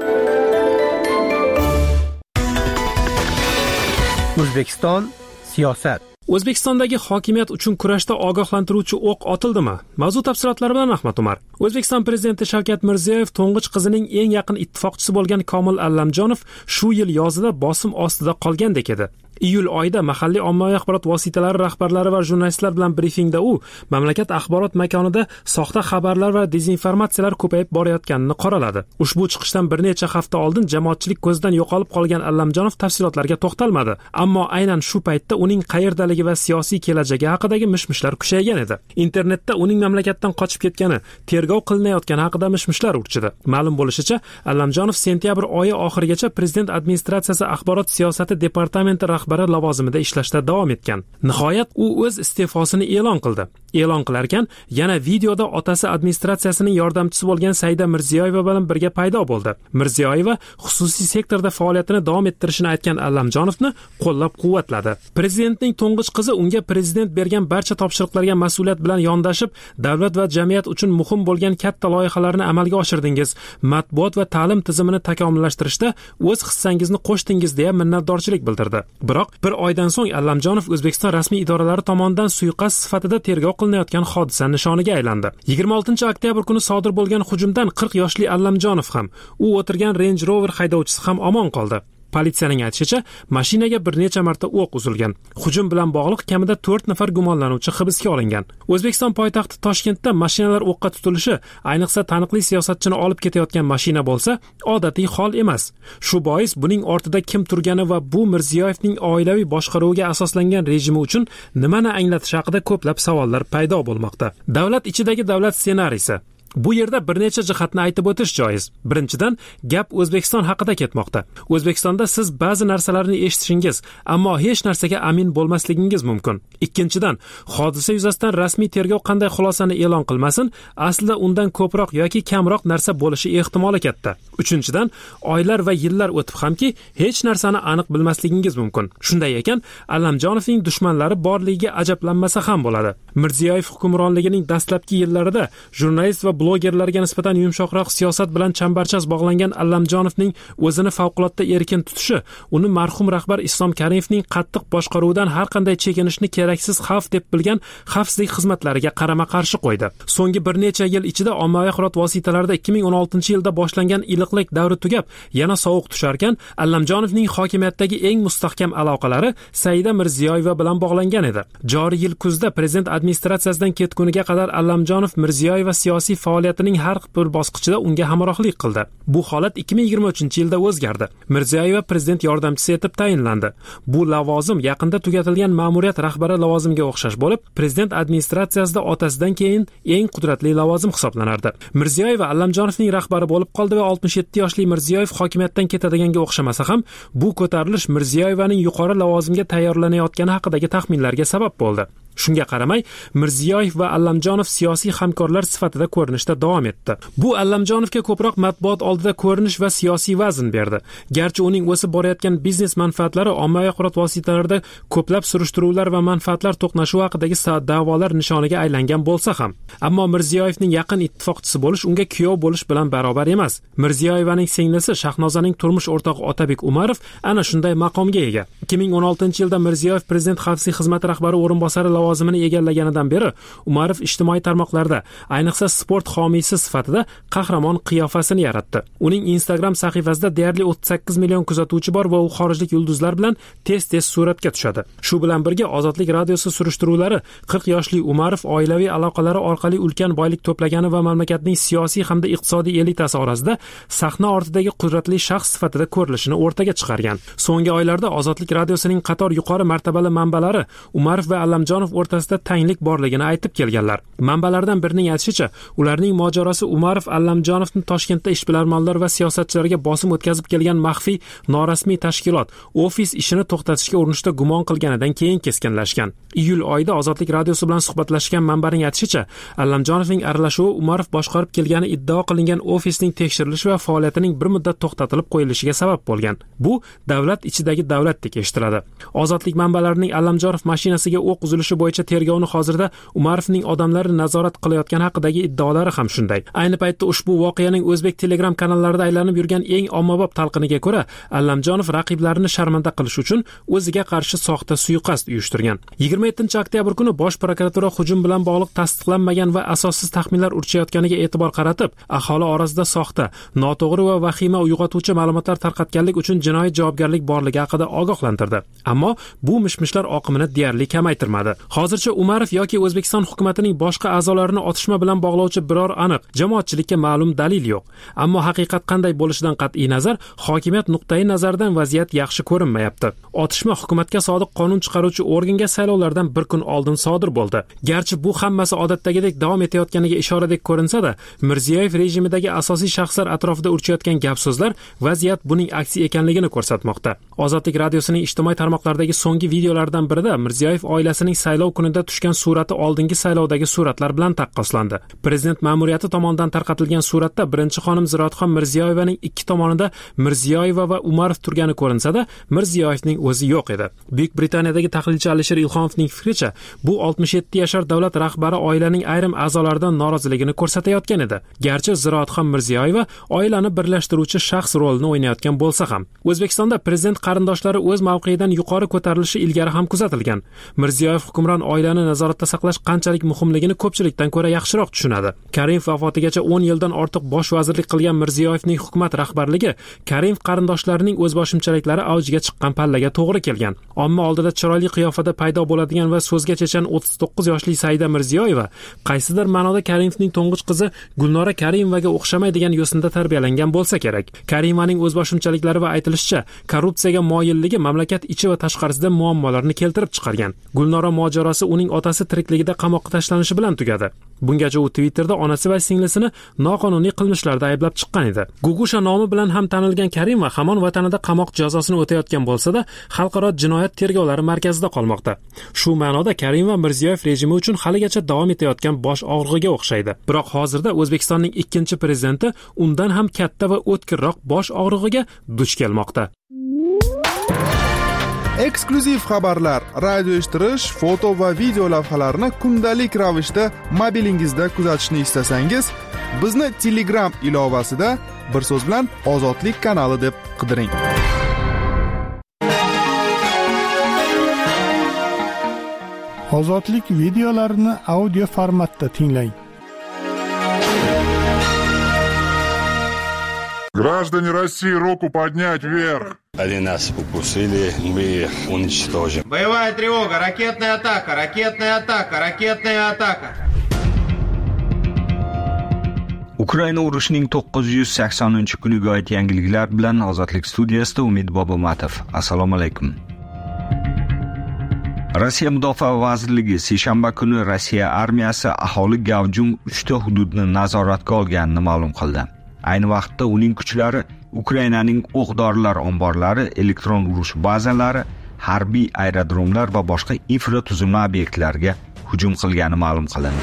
O'zbekiston siyosat. O'zbekistondagi hokimiyat uchun kurashda ogohlantiruvchi o'q otildimi? Mavzu tafsilotlari bilan Ahmad Umar. O'zbekiston prezidenti Shavkat Mirziyoyev to'ng'ich qizining eng yaqin ittifoqchisi bo'lgan Komil Allamjonov shu yil yozida bosim ostida qolgandek edi. Iyul oyida mahalliy ommaviy axborot vositalari rahbarlari va jurnalistlar bilan brifingda u mamlakat axborot makonida soxta xabarlar va dezinformatsiyalar ko'payib borayotganini qoraladi. Ushbu chiqishdan bir necha hafta oldin jamoatchilik ko'zidan yo'qolib qolgan Allamjonov tafsilotlarga to'xtalmadi, ammo aynan shu paytda uning qayerdaligi va siyosiy kelajagi haqidagi mishmishlar kuchaygan edi. Internetda uning mamlakatdan qochib ketgani, tergov qilinayotgani haqida mishmishlar urchidi. Ma'lum bo'lishicha, Allamjonov sentyabr oyi oxirigacha prezident administratsiyasi axborot siyosati departamenti rahbari lavozimida ishlashda davom etgan. Nihoyat u o'z iste'fosini e'lon qildi. E'lon qilarkan, yana videoda otasi administratsiyasining yordamchisi bo'lgan Saida Mirziyoyeva bilan birga paydo bo'ldi. Mirziyoyeva xususiy sektorda faoliyatini davom ettirishini aytgan Allamjonovni qo'llab-quvvatladi. Prezidentning to'ng'ich qizi unga prezident bergan barcha topshiriqlarga mas'uliyat bilan yondashib, davlat va jamiyat uchun muhim bo'lgan katta loyihalarni amalga oshirdingiz, matbuot va ta'lim tizimini takomillashtirishda o'z hissangizni qo'shdingiz deya minnatdorchilik bildirdi. Biroq bir oydan so'ng Allamjonov O'zbekiston rasmiy idoralari tomonidan suiqasd sifatida tergov qilinayotgan hodisa nishoniga aylandi. yigirma oltinchi oktyabr kuni sodir bo'lgan hujumdan qirq yoshli Allamjonov ham, u o'tirgan Range Rover haydovchisi ham omon qoldi. Politsiyaning aytishicha, mashinaga bir necha marta o'q uzilgan. Hujum bilan bog'liq kamida to'rt nafar gumonlanuvchi hibsga olingan. O'zbekiston poytaxti Toshkentda mashinalar o'qqa tutilishi, ayniqsa taniqli siyosatchini olib ketayotgan mashina bo'lsa, odatiy hol emas. Shu bois buning ortida kim turgani va bu Mirziyoyevning oilaviy boshqaruviga asoslangan rejimi uchun nimani anglatish haqida ko'plab savollar paydo bo'lmoqda. Davlat ichidagi davlat ssenariysi. Bu yerda bir necha jihatni aytib o'tish joiz. Birinchidan, gap O'zbekiston haqida ketmoqda. O'zbekistonda siz ba'zi narsalarni eshitishingiz, ammo hech narsaga amin bo'lmasligingiz mumkin. Ikkinchidan, hodisa yuzasidan rasmiy tergov qanday xulosani e'lon qilmasin, aslida undan ko'proq yoki kamroq narsa bo'lishi ehtimoli katta. Uchinchidan, oylar va yillar o'tib hamki, hech narsani aniq bilmasligingiz mumkin. Shunday ekan, Allamjonovning dushmanlari borligiga ajablanmasa ham bo'ladi. Mirziyoyev hukmronligining dastlabki yillarida jurnalist va blogerlarga nisbatan yumshoqroq siyosat bilan chambarchas bog'langan Allamjonovning o'zini favqulodda erkin tutishi, uni marhum rahbar Islom Karimovning qattiq boshqaruvidan har qanday chekinishni keraksiz xavf deb bilgan xavfsizlik xizmatlariga qarama-qarshi qo'ydi. So'nggi bir necha yil ichida ommaviy axborot vositalarida ikki ming o'n oltinchi yilda boshlangan iliqlik davri tugab, yana sovuq tusharkan, Allamjonovning hokimiyatdagi eng mustahkam aloqalari Saida Mirziyoyeva bilan bog'langan edi. Joriy yil kuzda prezident administratsiyasidan ketguniga qadar Allamjonov Mirziyoyeva siyosiy faoliyatining har bir bosqichida unga hamrohlik qildi. Bu holat ikki ming yigirma uchinchi yilda o'zgardi. Mirziyoyeva prezident yordamchisi etib tayinlandi. Bu lavozim yaqinda tugatilgan ma'muriyat rahbari lavozimiga o'xshash bo'lib, prezident administratsiyasida otasidan keyin eng qudratli lavozim hisoblanardi. Mirziyoyeva Allamjonovning rahbari bo'lib qoldi va oltmish yetti yoshli Mirziyoyev hokimiyatdan ketadiganga o'xshamasa ham, bu ko'tarilish Mirziyoyevaning yuqori lavozimga tayyorlanayotgani haqidagi taxminlarga sabab bo'ldi. Shunga qaramay, Mirziyoyev va Allamjonov siyosiy hamkorlar sifatida ko'rinishda davom etdi. Bu Allamjonovga ko'proq matbuot oldida ko'rinish va siyosiy vazn berdi. Garchi uning o'sib borayotgan biznes manfaatlari ommaviy axborot vositalarida ko'plab surishtiruvlar va manfaatlar to'qnashuvi haqidagi da'volar nishoniga aylangan bo'lsa ham, ammo Mirziyoyevning yaqin ittifoqchisi bo'lish unga kuyov bo'lish bilan barobar emas. Mirziyoyevaning singlisi Shahnozaning turmush o'rtog'i Otabek Umarov ana shunday maqomga ega. ikki ming o'n oltinchi yilda Mirziyoyev prezident xavfsizlik xizmati rahbari o'rinbosari lavozimini egallaganidan beri Umarov ijtimoiy tarmoqlarda, ayniqsa sport homiysi sifatida qahramon qiyofasini yaratdi. Uning Instagram sahifasida deyarli o'ttiz sakkiz million kuzatuvchi bor va u xorijlik yulduzlar bilan tez-tez suratga tushadi. Shu bilan birga Ozodlik radiosi surishtiruvlari qirq yoshli Umarov oilaviy aloqalari orqali ulkan boylik to'plagani va mamlakatning siyosiy hamda iqtisodiy elitasi orasida sahna ortidagi qudratli shaxs sifatida ko'rilishini o'rtaga chiqargan. So'nggi oylarda Ozodlik radiosining qator yuqori martabali manbalari Umarov va Allamjonov o'rtasida tanglik borligini aytib kelganlar. Manbalardan birining aytishicha, ularning mojarosi Umarov Allamjonovni Toshkentda ishbilarmonlar va siyosatchilarga bosim o'tkazib kelgan maxfiy norasmiy tashkilot ofis ishini to'xtatishga urinishda gumon qilganidan keyin keskinlashgan. Iyul oyida Ozodlik radiosi bilan suhbatlashgan manbaning aytishicha, Allamjonovning aralashuvi Umarov boshqarib kelgani iddao qilingan ofisning tekshirilishi va faoliyatining bir muddat to'xtatilib qo'yilishiga sabab bo'lgan. Bu davlat ichidagi davlatdek eshitiladi. Ozodlik manbalarining Allamjonov mashinasiga o'q uzilishi bo'yicha tergovni hozirda Umarovning odamlari nazorat qilayotgani haqidagi iddaolari ham shunday. Ayni paytda ushbu voqeaning o'zbek Telegram kanallarida aylanib yurgan eng ommabop talqiniga ko'ra, Allamjonov raqiblarini sharmanda qilish uchun o'ziga qarshi soxta suiqasd uyushtirgan. yigirma yettinchi oktyabr kuni Bosh prokuratura hujum bilan bog'liq tasdiqlanmagan va asossiz taxminlar urchayotganiga e'tibor qaratib, aholi orasida soxta, noto'g'ri va vahima uyg'otuvchi ma'lumotlar tarqatganlik uchun jinoiy javobgarlik borligi haqida ogohlantirdi. Ammo bu mishmishlar oqimini deyarli kamaytirmadi. Hozircha Umarov yoki O'zbekiston hukumatining boshqa a'zolarini otishma bilan bog'lovchi biror aniq, jamoatchilikka ma'lum dalil yo'q. Ammo haqiqat qanday bo'lishidan qat'iy nazar, hokimiyat nuqtai nazaridan vaziyat yaxshi ko'rinmayapti. Otishma hukumatga sodiq qonun chiqaruvchi organga saylovlardan bir kun oldin sodir bo'ldi. Garchi bu hammasi odatdagidek davom etayotganiga ishoradek ko'rinsa-da, Mirziyoyev rejimidagi asosiy shaxslar atrofida urchayotgan gap-so'zlar vaziyat buning aksi ekanligini ko'rsatmoqda. Ozodlik radiosining ijtimoiy tarmoqlardagi so'nggi videolardan birida Mirziyoyev oilasining saylov kunida tushgan surati oldingi saylovdagi suratlar bilan taqqoslandi. Prezident ma'muriyati tomonidan tarqatilgan suratda birinchi xonim Ziroatxon Mirziyoyevaning ikki tomonida Mirziyoyeva va Umarov turgani ko'rinsa-da, Mirziyoyevning o'zi yo'q edi. Buyuk Britaniyadagi tahlilchi Alisher Ilhomovning fikricha, bu oltmish yetti yashar davlat rahbari oilaning ayrim a'zolaridan noroziligini ko'rsatayotgan edi. Garchi Ziroatxon Mirziyoyeva oilani birlashtiruvchi shaxs rolini o'ynayotgan bo'lsa ham, O'zbekistonda prezident qarindoshlari o'z mavqeyidan yuqori ko'tarilishi ilgari ham kuzatilgan. Mirziyoyev hukmron oilani nazoratda saqlash qanchalik muhimligini ko'pchilikdan ko'ra yaxshiroq tushunadi. Karimov vafotigacha o'n yildan ortiq bosh vazirlik qilgan Mirziyoyevning hukumat rahbarligi Karimov qarindoshlarining o'zboshimchaliklari avjiga chiqqan pallaga to'g'ri kelgan. Omma oldida chiroyli qiyofada paydo bo'ladigan va so'zga chechan o'ttiz to'qqiz yoshli Saida Mirziyoyeva qaysidir ma'noda Karimovning to'ng'ich qizi Gulnora Karimovaga o'xshamaydigan yo'sinda tarbiyalangan bo'lsa kerak. Karimovaning o'zboshimchaliklari va aytilishicha, korrupsiyaga moyilligi mamlakat ichi va tashqarisida muammolarni keltirib chiqargan. Gulnora mojarosi uning otasi tirikligida qamoqqa tashlanishi bilan tugadi. Bungacha u Twitterda onasi va singlisini noqonuniy qilmishlarda ayblab chiqqan edi. Gugusha nomi bilan ham tanilgan Karimova hamon vatanida qamoq jazosini o'tayotgan bo'lsa-da, xalqaro jinoyat tergovlari markazida qolmoqda. Shu ma'noda Karimova Mirziyoyev rejimi uchun haligacha davom etayotgan bosh og'rig'iga o'xshaydi. Biroq hozirda O'zbekistonning ikkinchi prezidenti undan ham katta va o'tkirroq bosh og'rig'iga duch kelmoqda. Eksklyuziv xabarlar, radio eshittirish, foto va video lavhalarni kundalik ravishda mobilingizda kuzatishni istasangiz, bizni Telegram ilovasida bir so'z bilan Ozodlik kanali deb qidiring. Ozodlik videolarini audio formatda tinglang. Граждане России, руку поднять вверх. Они нас укусили, мы их уничтожим. Боевая тревога, ракетная атака, ракетная атака, ракетная атака. Ukraina urushining to'qqiz yuz saksoninchi kuniga oid yangiliklar bilan Ozodlik studiyasida Umid Bobomatov. Assalomu alaykum. Rossiya Mudofaa vazirligi seshanba kuni Rossiya armiyasi aholi gavjum uchta hududni nazoratga olganini ma'lum qildi. Ayni vaqtda uning kuchlari Ukrainaning o'q-dorilar omborlari, elektron urush bazalari, harbiy aerodromlar va boshqa infratuzilma obyektlariga hujum qilgani ma'lum qilindi.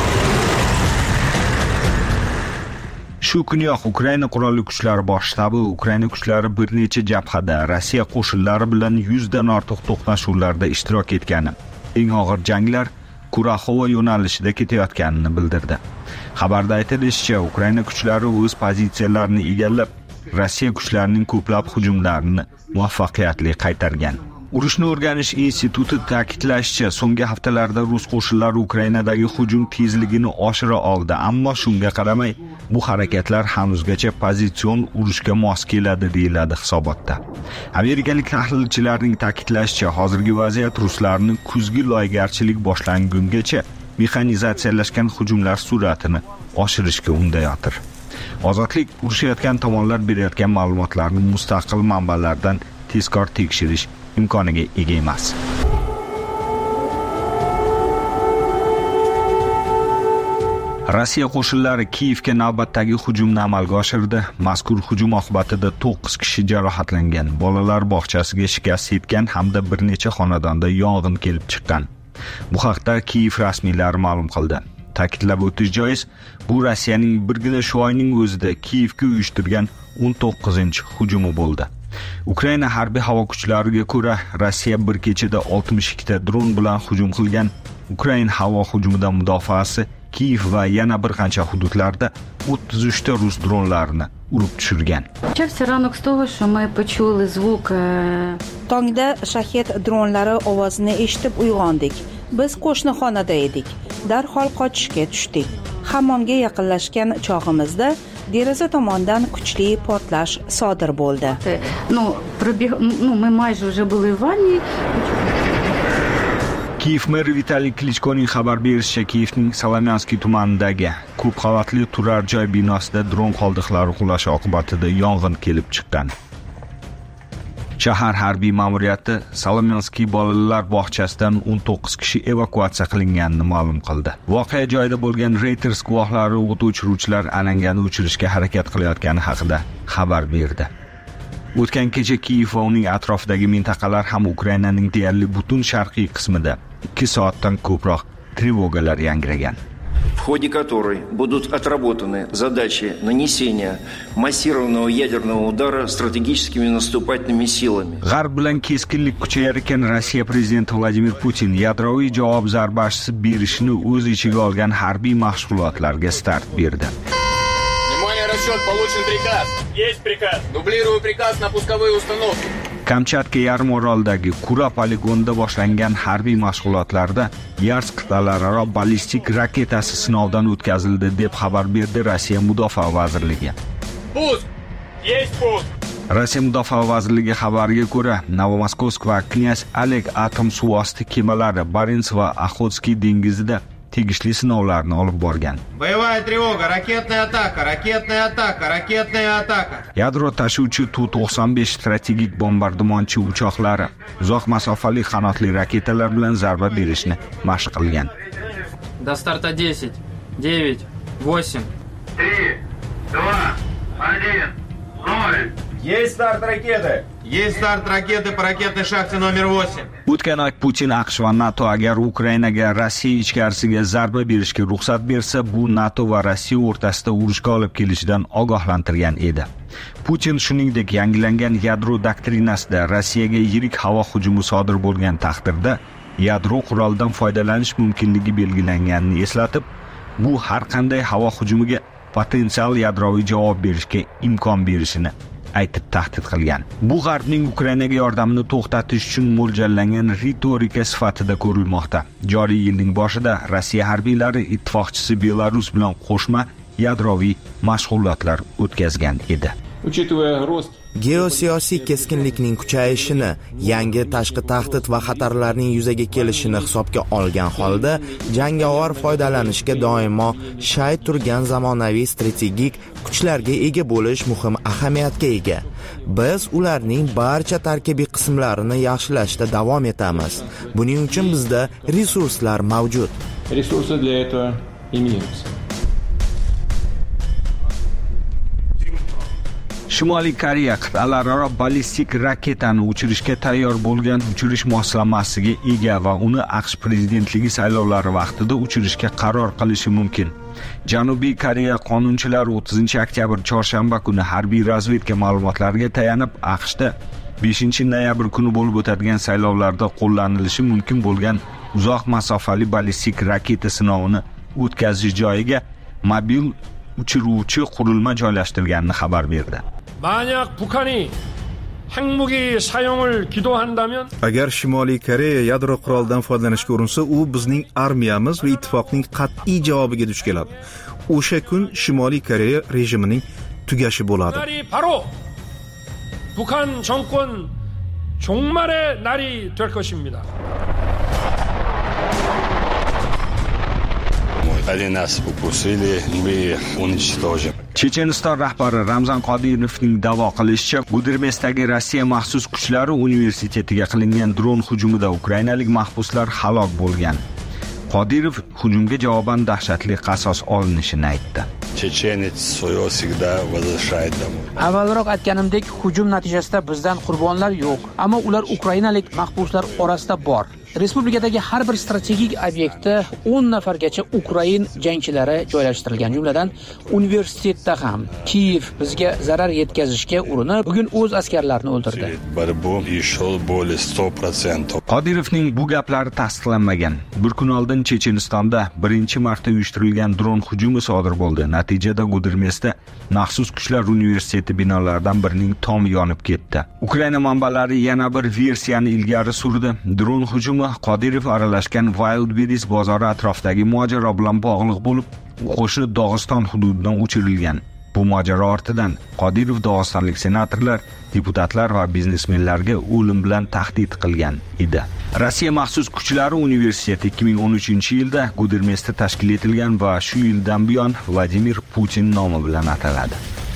Shu kuniyoq Ukraina qurolli kuchlari bosh shtabi Ukraina kuchlari bir necha jabhada Rossiya qo'shinlari bilan yuz dan ortiq to'qnashuvlarda ishtirok etgani, eng og'ir janglar Kuraxova yo'nalishida ketayotganini bildirdi. Xabarda aytilishicha, Ukraina kuchlari o'z pozitsiyalarini egallab, Rossiya kuchlarining ko'plab hujumlarini muvaffaqiyatli qaytargan. Urushni o'rganish instituti ta'kidlashicha, so'nggi haftalarda rus qo'shinlari Ukrainadagi hujum tezligini oshira oldi, ammo shunga qaramay, bu harakatlar hanuzgacha pozitsion urushga mos keladi deyiladi hisobotda. Amerikalik tahlilchilarning ta'kidlashicha, hozirgi vaziyat ruslarning kuzgi loygarchilik boshlangungacha mexanizatsiyalashgan hujumlar sur'atini oshirishga undayotir. Ozodlik urushayotgan tomonlar berayotgan ma'lumotlarni mustaqil manbalardan tezkor tekshirish imkoniga ega emas. Rossiya qo'shinlari Kiyevga navbatdagi hujumni amalga oshirdi. Mazkur hujum oqibatida to'qqiz kishi jarohatlangan, bolalar bog'chasiga shikast yetgan hamda bir necha xonadonda yong'in kelib chiqqan. Bu haqda Kiyev rasmiylari ma'lum qildi. Ta'kidlab o'tish joiz, bu Rossiyaning birgina shu oyning o'zida Kiyevga uyushtirgan o'n to'qqizinchi hujumi bo'ldi. Ukraina harbiy havo kuchlariga ko'ra, Rossiya bir kechada oltmish ikkita dron bilan hujum qilgan. Ukraina havo hujumidan mudofaasi Kiyev va yana bir qancha hududlarda o'ttiz uchta rus dronlarini urib tushirgan. Tongda shahed dronlari ovozini eshitib uyg'ondik. Biz qo'shni xonada edik. Darhol qochishga tushdik. Hammomga yaqinlashgan chog'imizda deraza tomondan kuchli portlash sodir bo'ldi. Ну, пробег, ну, мы майже уже были в ванне. Kiyev meri Vitaliy Klichkoning xabar berishicha, Kiyevning Salomyanskiy tumanidagi ko'p qavatli turar joy binosida dron qoldiqlari qulashi oqibatida yong'in kelib chiqqan. Shahar harbiy ma'muriyati Salomyanskiy bolalar bog'chasidan o'n to'qqiz kishi evakuatsiya qilinganini ma'lum qildi. Voqea joyida bo'lgan Reuters guvohlari o't o'chiruvchilar alangani o'chirishga harakat qilayotgani haqida xabar berdi. O'tgan kecha Kiyev va uning atrofidagi mintaqalar ham Ukrainaning deyarli butun sharqiy qismida ikki soatdan ko'proq trevogalar yangragan. В ходе которой будут отработаны задачи нанесения массированного ядерного удара стратегическими наступательными силами. G'arb bilan keskinlik kuchayar ekan Rossiya prezidenti Vladimir Putin yadroviy javob zarbasi berishini o'z ichiga olgan harbiy mashg'ulotlarga start berdi. Расчет, получен приказ. Есть приказ. Дублирую приказ на пусковые установки. Kamchatka yarim oroldagi Kura poligonida boshlangan harbiy mashg'ulotlarda Yarsk qit'alararo ballistik raketasi sinovdan o'tkazildi deb xabar berdi Rossiya Mudofaa vazirligi. Пуск. Есть пуск. Rossiya Mudofaa vazirligi xabariga ko'ra, Novomoskovsk va Knyaz Oleg atom suvosti kemalari Barents va Oxotskiy dengizida tegishli sinovlarni olib borgan. Боевая тревога, ракетная атака, ракетная атака, ракетная атака. Yadro tashuvchi Tu to'qson besh strategik bombardimonchi uchoqlari uzoq masofali qanotli raketalar bilan zarba berishni mashq qilgan. До старта десять, девять, восемь, три, два, один, ноль. Есть старт ракеты. Есть старт ракеты по ракетной шахте номер восемь. O'tgan oy Putin AQSh va NATO agar Ukrainaga Rossiya ichkarisiga zarba berishga ruxsat bersa, bu NATO va Rossiya o'rtasida urushga olib kelishidan ogohlantirgan edi. Putin shuningdek yangilangan yadro doktrinasida Rossiyaga yirik havo hujumi sodir bo'lgan taqdirda yadro qurolidan foydalanish mumkinligi belgilanganini eslatib, bu har qanday havo hujumiga potensial yadroviy javob berishga imkon berishini aytib tahdid qilgan. Bu G'arbning Ukrainaga yordamini to'xtatish uchun mo'ljallangan ritorika sifatida ko'rilmoqda. Joriy yilning boshida Rossiya harbiylari ittifoqchisi Belarus bilan qo'shma yadroviy mashg'ulotlar o'tkazgan edi. Учитывая рост geosiyosiy keskinlikning kuchayishini, yangi tashqi tahdid va xatarlarning yuzaga kelishini hisobga olgan holda jangovar foydalanishga doimo shay turgan zamonaviy strategik kuchlarga ega bo'lish muhim ahamiyatga ega. Biz ularning barcha tarkibiy qismlarini yaxshilashda davom etamiz. Buning uchun bizda resurslar mavjud. Resurсы для этого имеются. Shimoliy Koreya qit'alararo ballistik raketani uchirishga tayyor bo'lgan uchirish moslamasiga ega va uni AQSh prezidentligi saylovlari vaqtida uchirishga qaror qilishi mumkin. Janubiy Koreya qonunchilari o'ttizinchi oktyabr chorshanba kuni harbiy razvedka ma'lumotlariga tayanib AQShda beshinchi noyabr kuni bo'lib o'tadigan saylovlarda qo'llanilishi mumkin bo'lgan uzoq masofali ballistik raketa sinovini o'tkazish joyiga mobil uchiruvchi qurilma joylashtirganini xabar berdi. 만약 북한이 핵무기 사용을 기도한다면 agar Shimoliy Koreya yadro qurolidan foydalanishga urinsa, u bizning armiyamiz va ittifoqning qat'iy javobiga duch keladi. O'sha kun Shimoliy Koreya rejimining tugashi bo'ladi. 바로 북한 정권 종말의 날이 될 것입니다. Они нас укусили, мы уничтожим. Checheniston rahbari Ramzan Qodirovning da'vo qilishicha, Gudermesdagi Rossiya maxsus kuchlari universitetiga qilingan dron hujumida ukrainalik mahbuslar halok bo'lgan. Qodirov hujumga javoban dahshatli qasos olinishini aytdi. Chechenец своё всегда возвращает домой. Avvalroq aytganimdek, hujum natijasida bizdan qurbonlar yo'q, ammo ular ukrainalik mahbuslar orasida bor. Respublikadagi har bir strategik obyektda o'n nafargacha Ukrain jangchilari joylashtirilgan, jumladan universitetda ham. Kiyev bizga zarar yetkazishga urinib, bugun o'z askarlarini o'ldirdi. Qodirovning bu gaplari tasdiqlanmagan. Bir kun oldin Chechenistonda birinchi marta uyushtirilgan dron hujumi sodir bo'ldi. Natijada Gudermesda maxsus kuchlar universiteti binolaridan birining tomi yonib ketdi. Ukraina manbalari yana bir versiyani ilgari surdi. Dron hujumi Qodirov aralashgan Wildberries bozori atrofidagi mojaro bilan bog'liq bo'lib, qo'shni Dog'iston hududidan uchirilgan. Bu mojaro ortidan Qodirov dog'istonlik senatorlar, deputatlar va biznesmenlarga o'lim bilan tahdid qilgan edi. Rossiya maxsus kuchlari universiteti ikki ming o'n uchinchi yilda Gudermesda tashkil etilgan va shu yildan buyon Vladimir Putin nomi bilan ataladi.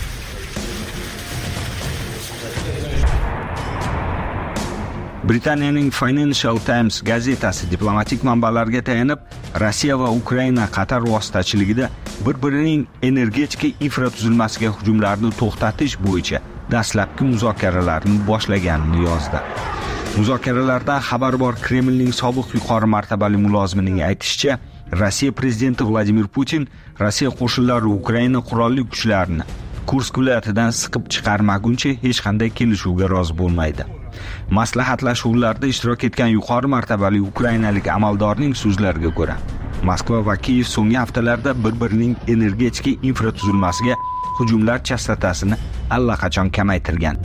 Britaniyaning Financial Times gazetasi diplomatik manbalarga tayanib, Rossiya va Ukraina Qatar vositachiligida bir-birining energetika infratuzilmasiga hujumlarni to'xtatish bo'yicha dastlabki muzokaralarni boshlaganini yozdi. Muzokaralarda xabar bor. Kremlning sobiq yuqori martabali mulozimining aytishicha, Rossiya prezidenti Vladimir Putin Rossiya qo'shinlari Ukraina qurolli kuchlarini Kursk viloyatidan siqib chiqarmaguncha hech qanday kelishuvga rozi bo'lmaydi. Maslahatlashuvlarda ishtirok etgan yuqori martabali ukrainalik amaldorning so'zlariga ko'ra, Moskva va Kiyev so'nggi haftalarda bir-birining energetika infratuzilmasiga hujumlar chastotasini allaqachon kamaytirgan.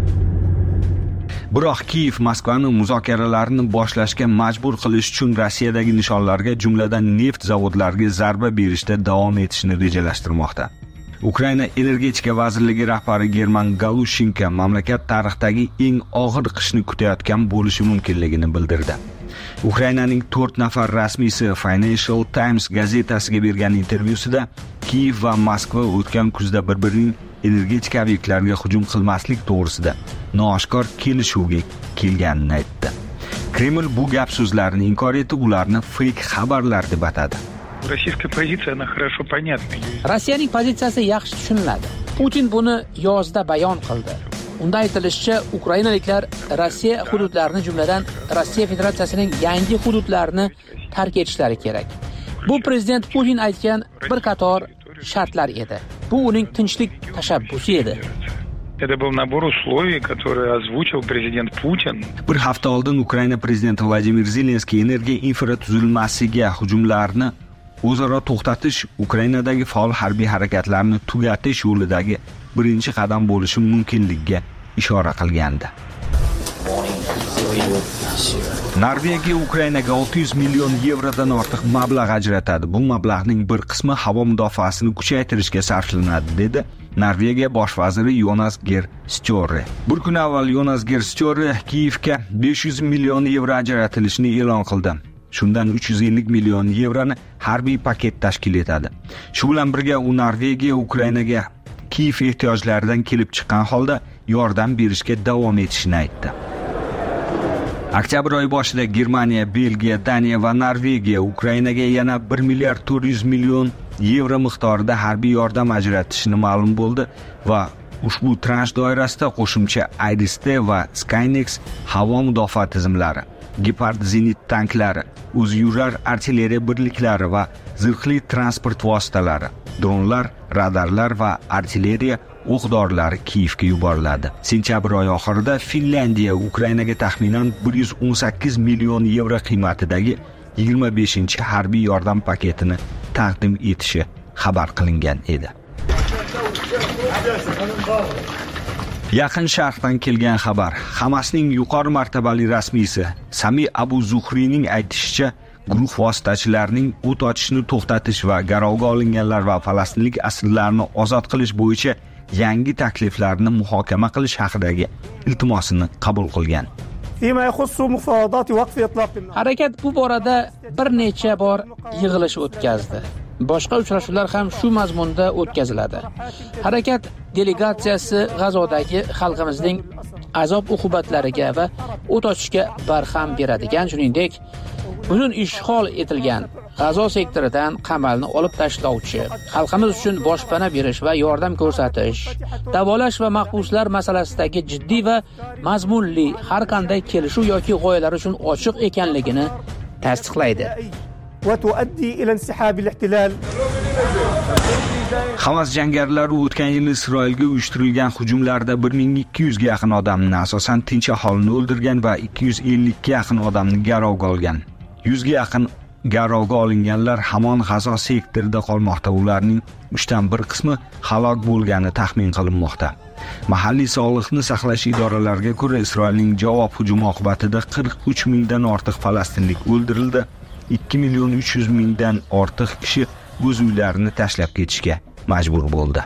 Biroq Kiyev Moskvani muzokaralarni boshlashga majbur qilish uchun Rossiyadagi nishonlarga, jumladan neft zavodlariga zarba berishda davom etishni rejalashtirmoqda. Ukraina energetika vazirligi rahbari German Galushenko mamlakat tarixidagi eng og'ir qishni kutayotgan bo'lishi mumkinligini bildirdi. Ukrainaning to'rt nafar rasmiysi Financial Times gazetasiga bergan intervyusida Kiyev va Moskva o'tgan kuzda bir-birining energetika obyektlariga hujum qilmaslik to'g'risida nooshkor kelishuvga kelganini aytdi. Kreml bu gap so'zlarni inkor etib, ularni fake xabarlar deb atadi. Российская позиция, она хорошо понятна. Rossiyaning pozitsiyasi yaxshi tushuniladi. Putin buni yozda bayon qildi. Unda aytilishicha, ukrainaliklar Rossiya hududlarini, jumladan Rossiya Federatsiyasining yangi hududlarini tark etishlari kerak. Bu prezident Putin aytgan bir qator shartlar edi. Bu uning tinchlik tashabbusi edi. Это был набор условий, которые озвучил президент Putin. Bir hafta oldin Ukraina prezidenti Vladimir Zelenskiy energiya infratuzilmasiga hujumlarni o'zaro to'xtatish Ukrainadagi faol harbiy harakatlarni tugatish yo'lidagi birinchi qadam bo'lishi mumkinligiga ishora qilgandi. Norvegiya Ukrainaga olti yuz million yevrodan ortiq mablag' ajratadi. Bu mablag'ning bir qismi havo mudofaasini kuchaytirishga sarflanadi, dedi Norvegiya bosh vaziri Jonas Gahr Støre. Bir kun avval Jonas Gahr Støre Kiyevga besh yuz million yevro ajratilishini e'lon qildi. Shundan uch yuz ellik million yevroni harbiy paket tashkil etadi. Shu bilan birga u Norvegiya Ukrainaga Kiyev ehtiyojlaridan kelib chiqqan holda yordam berishga davom etishini aytdi. Oktyabr oyi boshida Germaniya, Belgiya, Daniya va Norvegiya Ukrainaga yana bir milliard to'rt yuz million yevro miqdorida harbiy yordam ajratishini ma'lum bo'ldi va ushbu transh doirasida qo'shimcha Iris-T va Skynex havo mudofaa tizimlari, Gepard zenit tanklari, o'ziyurar artilleriya birliklari va zirhli transport vositalari, dronlar, radarlar va artilleriya o'q-dorilar Kiyevga yuboriladi. Sentyabr oyi oxirida Finlandiya Ukrainaga taxminan bir yuz o'n sakkiz million yevro qiymatidagi yigirma beshinchi harbiy yordam paketini taqdim etishi xabar qilingan edi. Yaqin Sharqdan kelgan xabar. Hamasning yuqori martabali rasmiysi Sami Abu Zuhriyning aytishicha, guruh vositachilarining o't ochishni to'xtatish va garovga olinganlar va falastinlik asirlarni ozod qilish bo'yicha yangi takliflarni muhokama qilish haqidagi iltimosini qabul qilgan. Harakat bu borada bir necha bor yig'ilish o'tkazdi. Boshqa uchrashuvlar ham shu mazmunda o'tkaziladi. Harakat delegatsiyasi G'azodagi xalqimizning azob uqubatlariga va o't ochishga barham beradigan, shuningdek butun ishg'ol etilgan G'azo sektoridan qamalni olib tashlovchi, xalqimiz uchun boshpana berish va yordam ko'rsatish, davolash va mahbuslar masalasidagi jiddiy va mazmunli har qanday kelishuv yoki g'oyalar uchun ochiq ekanligini tasdiqlaydi. Hamas jangarilari o'tgan yil Isroilga uyushtirilgan hujumlarda bir ming ikki yuz ga yaqin odamni, asosan tinch aholini o'ldirgan va ikki yuz ellik ga yaqin odamni garovga olgan. yuz ga yaqin garovga olinganlar hamon G'azo sektorida qolmoqda. Ularning uchdan bir qismi halok bo'lgani taxmin qilinmoqda. Mahalliy sog'liqni saqlash idoralariga ko'ra, Isroilning javob hujumi oqibatida qirq uch mingdan ortiq falastinlik o'ldirildi. ikki million uch yuz mingdan ortiq kishi o'z uylarini tashlab ketishga majbur bo'ldi.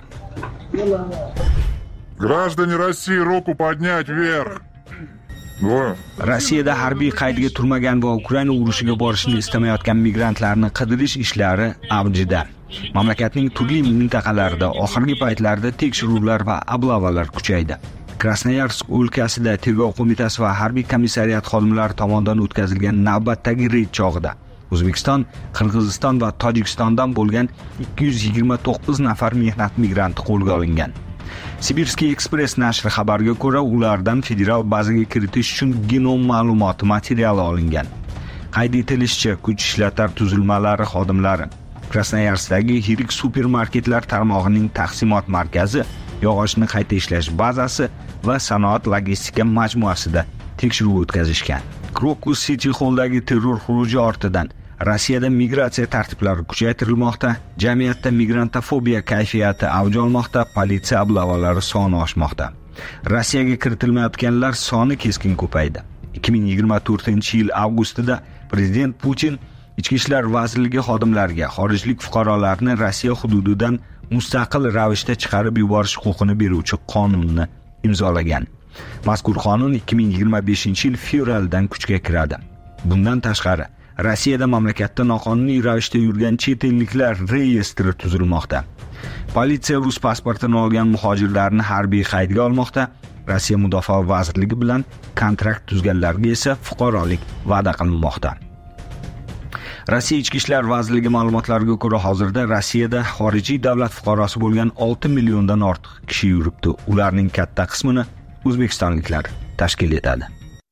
Граждане России, руку поднять вверх. Rossiyada harbiy qaydga turmagan va Ukraina urushiga borishni istamayotgan migrantlarni qidirish ishlari avjida. Mamlakatning turli mintaqalarida oxirgi paytlarda tekshiruvlar va oblavalar kuchaydi. Krasnoyarsk o'lkasida tergov qo'mitasi va harbiy komissariyat xodimlari tomonidan o'tkazilgan navbatdagi reyd chog'ida O'zbekiston, Qirg'iziston va Tojikistondan bo'lgan ikki yuz yigirma to'qqiz nafar mehnat migranti qo'lga olingan. Sibirskiy Express nashri xabariga ko'ra, ulardan federal bazaga kiritish uchun genom ma'lumoti materiali olingan. Qayd etilishicha, kuch ishlatar tuzilmalari xodimlari Krasnoyarskdagi yirik supermarketlar tarmog'ining taqsimot markazi, yog'ochni qayta ishlash bazasi va sanoat logistika majmuasida tekshiruv o'tkazishgan. Krokus City Hall'dagi terror xuruji ortidan Rossiyada migratsiya tartiblari kuchaytirilmoqda, jamiyatda migrantofobiya kayfiyati avj olmoqda, politsiya oblavalari soni oshmoqda. Rossiyaga kiritilmayotganlar soni keskin ko'paydi. ikki ming yigirma to'rtinchi yil avgustida prezident Putin Ichki ishlar vazirligi xodimlariga xorijlik fuqarolarni Rossiya hududidan mustaqil ravishda chiqarib yuborish huquqini beruvchi qonunni imzolagan. Mazkur qonun ikki ming yigirma beshinchi yil fevraldan kuchga kiradi. Bundan tashqari, Rossiyada mamlakatda noqonuniy ravishda yurgan chet elliklar reyestri tuzilmoqda. Politsiya rus pasportini olgan muhojirlarni harbiy qaydga olmoqda. Rossiya Mudofaa vazirligi bilan kontrakt tuzganlarga esa fuqarolik va'da qilinmoqda. Rossiya Ichki ishlar vazirligi ma'lumotlariga ko'ra, hozirda Rossiyada xorijiy davlat fuqarosi bo'lgan olti milliondan ortiq kishi yuribdi. Ularning katta qismini o'zbekistonliklar tashkil etadi.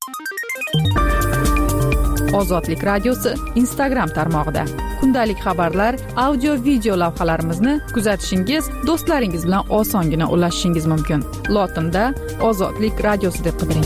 Ozodlik radiosi Instagram tarmog'ida kundalik xabarlar, audio video lavhalarimizni kuzatishingiz, do'stlaringiz bilan osongina ulashishingiz mumkin. Lotinda Ozodlik radiosi deb qidiring.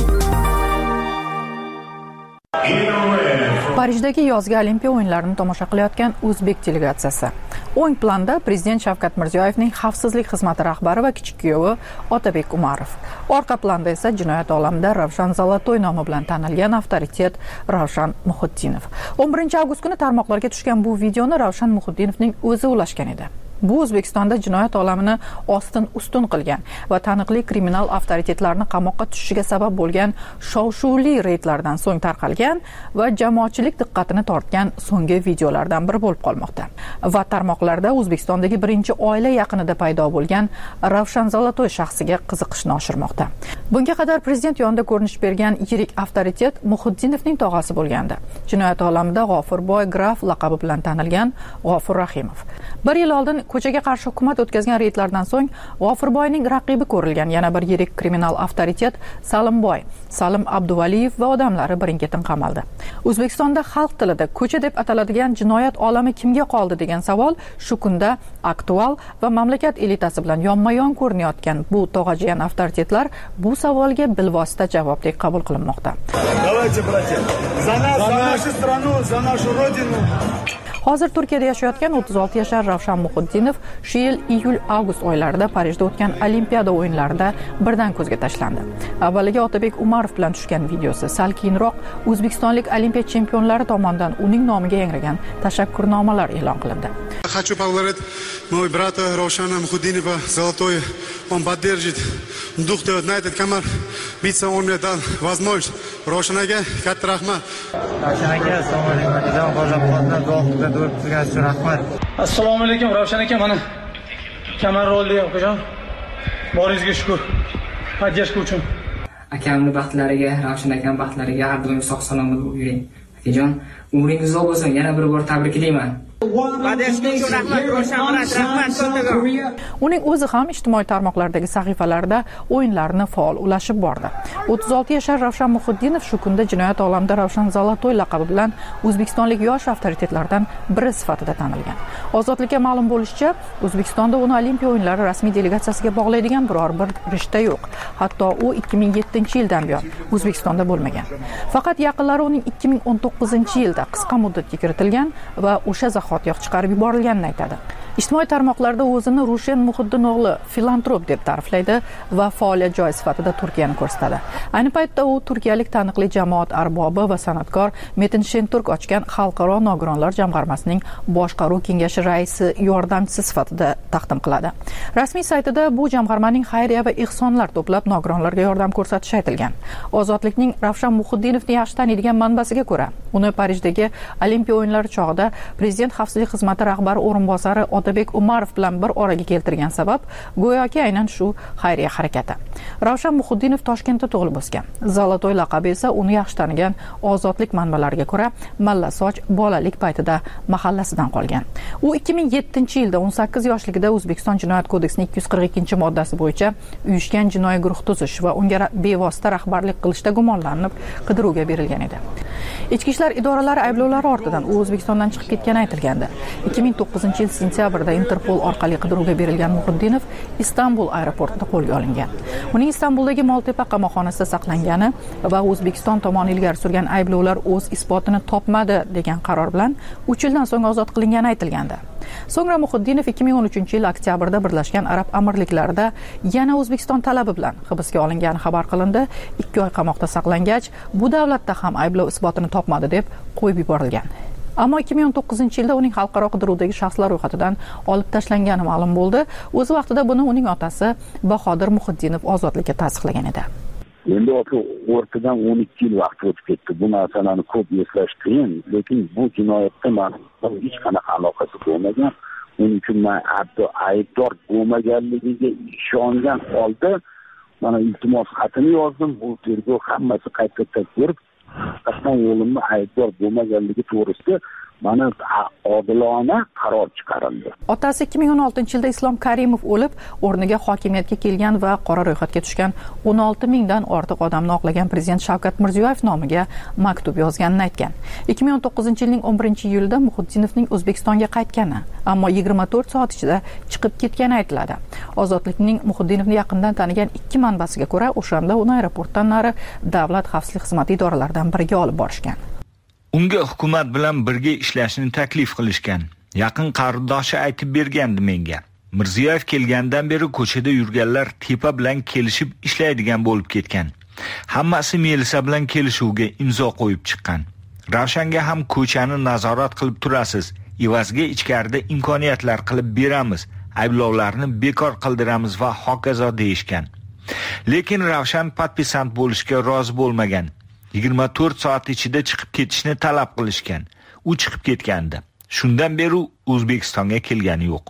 Parijdagi yozgi Olimpiya o'yinlarini tomosha qilayotgan o'zbek delegatsiyasi. O'ng planda prezident Shavkat Mirziyoyevning xavfsizlik xizmati rahbari va kichik kuyovi Otabek Umarov. Orqa planda esa jinoyat olamida Ravshan Zolotoy nomi bilan tanilgan avtoritet Ravshan Muhiddinov. o'n birinchi avgust kuni tarmoqlarga tushgan bu videoni Ravshan Muhiddinovning o'zi ulashgan edi. Bu O'zbekistonda jinoyat olamini ostin ustun qilgan va taniqli kriminal avtoritetlarni qamoqqa tushishiga sabab bo'lgan shov-shuvli reydlardan so'ng tarqalgan va jamoatchilik diqqatini tortgan so'nggi videolardan biri bo'lib qolmoqda. Va tarmoqlarda O'zbekistondagi birinchi oila yaqinida paydo bo'lgan Ravshan Zolotoy shaxsiga qiziqishni oshirmoqda. Bunga qadar prezident yonida ko'rinish bergan yirik avtoritet Muhiddinovning tog'asi bo'lgandi. Jinoyat olamida G'ofurboy graf laqabi bilan tanilgan G'ofur Rahimov. Bir yil oldin ko'chaga qarshi hukumat o'tkazgan reydlardan so'ng G'ofurboyning raqibi ko'rilgan yana bir yirik kriminal avtoritet Salimboy, Salim Abduvaliyev va odamlari birin-ketin qamaldi. O'zbekistonda xalq tilida ko'cha deb ataladigan jinoyat olami kimga qoldi degan savol shu kunda aktual va mamlakat elitasi bilan yonma-yon ko'rinayotgan bu tog'ajiyan avtoritetlar bu savolga bilvosita javobdek qabul qilinmoqda. Давайте, братья, за нас, за нашу страну, за нашу родину. Hozir Turkiyada yashayotgan o'ttiz olti yashar Ravshan Muhiddinov shu yil iyul-avgust oylarida Parijda o'tgan Olimpiada o'yinlarida birdan ko'zga tashlandi. Avvaliga Otabek Umarov bilan tushgan videosi, sal keyinroq O'zbekistonlik olimpiya chempionlari tomonidan uning nomiga yangragan tashakkurnomalar e'lon qilindi. Хочу поблагодарить моего брата Равшана Мухиддинова Золотой. Он поддержит дух на этот камер. Биться он мне дал возможность. Равшанаga katta rahmat. Ravshan aka, assalomu alaykum. Hozir qolgan duoga duo qilganingiz uchun rahmat. Assalomu alaykum Ravshan aka, mana kamar rolda o'qigan. Boringizga shukr. Поддержка uchun. akamni baxtlariga, Ravshan akam baxtlariga har doim sog' salomat yuring. Akajon, umringiz uzoq bo'lsin. Yana bir bor tabriklayman. Uning o'zi ham ijtimoiy tarmoqlardagi sahifalarida o'yinlarni faol ulashib bordi. o'ttiz olti yashar Ravshan Muhiddinov shu kunda jinoyat olamida Ravshan Zolotoy laqabi bilan O'zbekistonlik yosh avtoritetlardan biri sifatida tanilgan. Ozodlikka ma'lum bo'lishicha, O'zbekistonda uni Olimpiya o'yinlari rasmiy delegatsiyasiga bog'laydigan biror bir rishta yo'q. Hatto u ikki ming yettinchi yildan buyon O'zbekistonda bo'lmagan. Faqat yaqinlari uning ikki ming o'n to'qqizinchi yilda qisqa muddatga kiritilgan va o'sha zahotiyoq chiqarib yuborilganini aytadi. Ijtimoiy tarmoqlarda o'zini Rushen Muhiddin o'g'li filantrop deb ta'riflaydi va faoliyat joyi sifatida Turkiyani ko'rsatadi. Ayni paytda u turkiyalik taniqli jamoat arbobi va san'atkor Metin Shenturk ochgan Xalqaro nogironlar jamg'armasining boshqaruv kengashi raisi yordamchisi sifatida taqdim qiladi. Rasmiy saytida bu jamg'armaning xayriya va ehsonlar to'plab nogironlarga yordam ko'rsatishi aytilgan. Ozodlikning Ravshan Muhiddinovni yaxshi taniydigan manbasiga ko'ra, uni Parijdagi Olimpiya o'yinlari chog'ida Prezident xavfsizlik xizmati rahbari o'rinbosari Otabek Umarov bilan bir oraga keltirgan sabab go'yoki aynan shu xayriya harakati. Ravshan Muhiddinov Toshkentda tug'ilib o'sgan. Zolotoy laqabi esa uni yaxshi tanigan ozodlik manbalariga ko'ra Mallasoch bolalik paytida mahallasidan qolgan. U ikki ming yettinchi yilda o'n sakkiz yoshligida O'zbekiston Jinoyat kodeksining ikki yuz qirq ikkinchi moddasi bo'yicha uyushgan jinoiy guruh tuzish va unga bevosita rahbarlik qilishda gumonlanib qidiruvga berilgan edi. Ichki ishlar idoralari ayblovlari ortidan u O'zbekistondan chiqib ketgani aytilgandi. ikki ming to'qqizinchi yil sentyabrda Interpol orqali qidiruvga berilgan Muhiddinov Istanbul aeroportida qo'lga olingan. Uning Istanbuldagi Moltepa qamoqxonasida saqlangani va O'zbekiston tomoni ilgari surgan ayblovlar o'z isbotini topmadi degan qaror bilan uch yildan so'ng ozod qilingani aytilgandi. So'ngra Muhiddinov ikki ming o'n uchinchi yil oktyabrda Birlashgan Arab Amirliklarida yana O'zbekiston talabi bilan hibsga olingani xabar qilindi. ikki oy qamoqda saqlangach, bu davlatda ham ayblov isbotini topmadi deb qo'yib yuborilgan. Ammo ikki ming o'n to'qqizinchi yilda uning xalqaro qidiruvdagi shaxslar ro'yxatidan olib tashlangani ma'lum bo'ldi. O'z vaqtida buni uning otasi Bahodir Muhiddinov ozodlikka tasdiqlagan edi. Endi o'rtadan o'n ikki yil vaqt o'tib ketdi. Bu narsalarni ko'p eslash qiyin, lekin bu jinoyatda ma'lum hech qanaqa aloqasi bo'lmagan. Uning uchun men aybdor bo'lmaganligiga ishongan holda mana iltimos xatini yozdim. Bu tergov hammasi qayta-qayta ko'rib, qasam o'limni aybdor bo'lmaganligi to'g'risida mana odilona qaror chiqarildi. Otasi ikki ming o'n oltinchi yilda Islom Karimov o'lib, o'rniga hokimiyatga kelgan va qora ro'yxatga tushgan o'n olti mingdan ortiq odamni oqlagan prezident Shavkat Mirziyoyev nomiga maktub yozganini aytgan. ikki ming o'n to'qqizinchi yilning o'n birinchi iyulida Muhiddinovning O'zbekistonga qaytgani, ammo yigirma to'rt soat ichida chiqib ketgani aytiladi. Ozodlikning Muhiddinovni yaqindan tanigan ikki manbasiga ko'ra, o'shanda uni aeroportdan nari davlat xavfsizlik xizmati idoralaridan biriga olib borishgan. Unga hukumat bilan birga ishlashni taklif qilishgan. Yaqin qarindoshi aytib bergandi menga. Mirziyoyev kelgandan beri ko'chada yurganlar tepa bilan kelishib ishlaydigan bo'lib ketgan. Hammasi Melisa bilan kelishuvga imzo qo'yib chiqqan. Ravshanga ham ko'chani nazorat qilib turasiz. Evaziga ichkarida imkoniyatlar qilib beramiz. Ayblovlarni bekor qildiramiz va hokazo deyishgan. Lekin Ravshan patpisant bo'lishga rozi bo'lmagan. yigirma to'rt soat ichida chiqib ketishni talab qilishgan. U chiqib ketgandi. Shundan beri O'zbekistonga kelgani yo'q.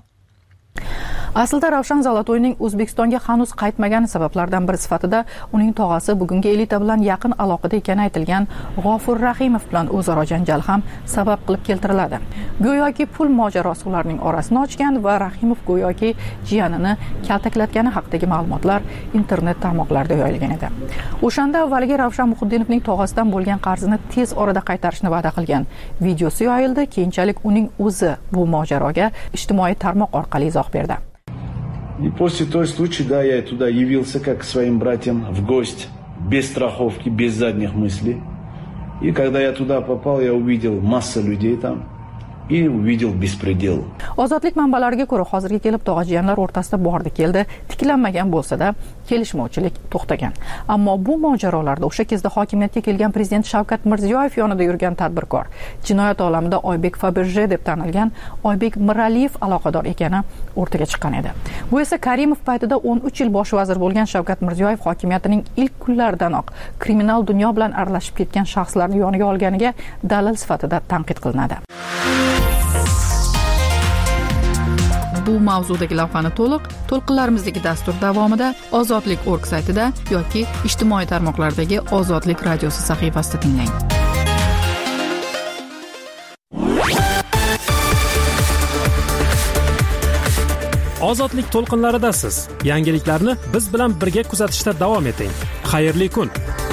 Aslida Ravshan Zolotoyning O'zbekistonga hanuz qaytmagani sabablardan biri sifatida uning tog'asi bugungi elita bilan yaqin aloqada ekani aytilgan G'ofur Rahimov bilan o'zaro janjal ham sabab qilib keltiriladi. Go'yoki pul mojarosi ularning orasini ochgan va Rahimov go'yoki jiyanini kaltaklatgani haqidagi ma'lumotlar internet tarmoqlarida yoyilgan edi. O'shanda avvaliga Ravshan Muhiddinovning tog'asidan bo'lgan qarzini tez orada qaytarishni va'da qilgan videosi yoyildi. Keyinchalik uning o'zi bu mojaroga ijtimoiy tarmoq orqali izoh berdi. И после той случая, да, я туда явился как к своим братьям в гости, без страховки, без задних мыслей. И когда я туда попал, я увидел массу людей там. И увидел беспредел. Ozodlik manbalariga ko'ra, hozirga kelib tog'ajiyanlar o'rtasida bordi keldi, tiklanmagan bo'lsa-da, kelishmovchilik to'xtagan. Ammo bu mojarolarda o'sha kezda hokimiyatga kelgan prezident Shavkat Mirziyoyev yonida yurgan tadbirkor, jinoyat olamida Oybek Faberje deb tanilgan Oybek Miraliyev aloqador ekani o'rtaga chiqqan edi. Bu esa Karimov paytida o'n uch yil bosh vazir bo'lgan Shavkat Mirziyoyev hokimiyatining ilk kunlaridanoq kriminal dunyo bilan aralashib ketgan shaxslarni yoniga olganiga dalil sifatida tanqid qilinadi. bu mavzudagi lavhani to'liq to'lqinlarimizdagi dastur davomida ozodlik nokta org saytida yoki ijtimoiy tarmoqlardagi Ozodlik radiosi sahifasida tinglang. Ozodlik to'lqinlaridasiz. Yangiliklarni biz bilan birga kuzatishda davom eting. Xayrli kun.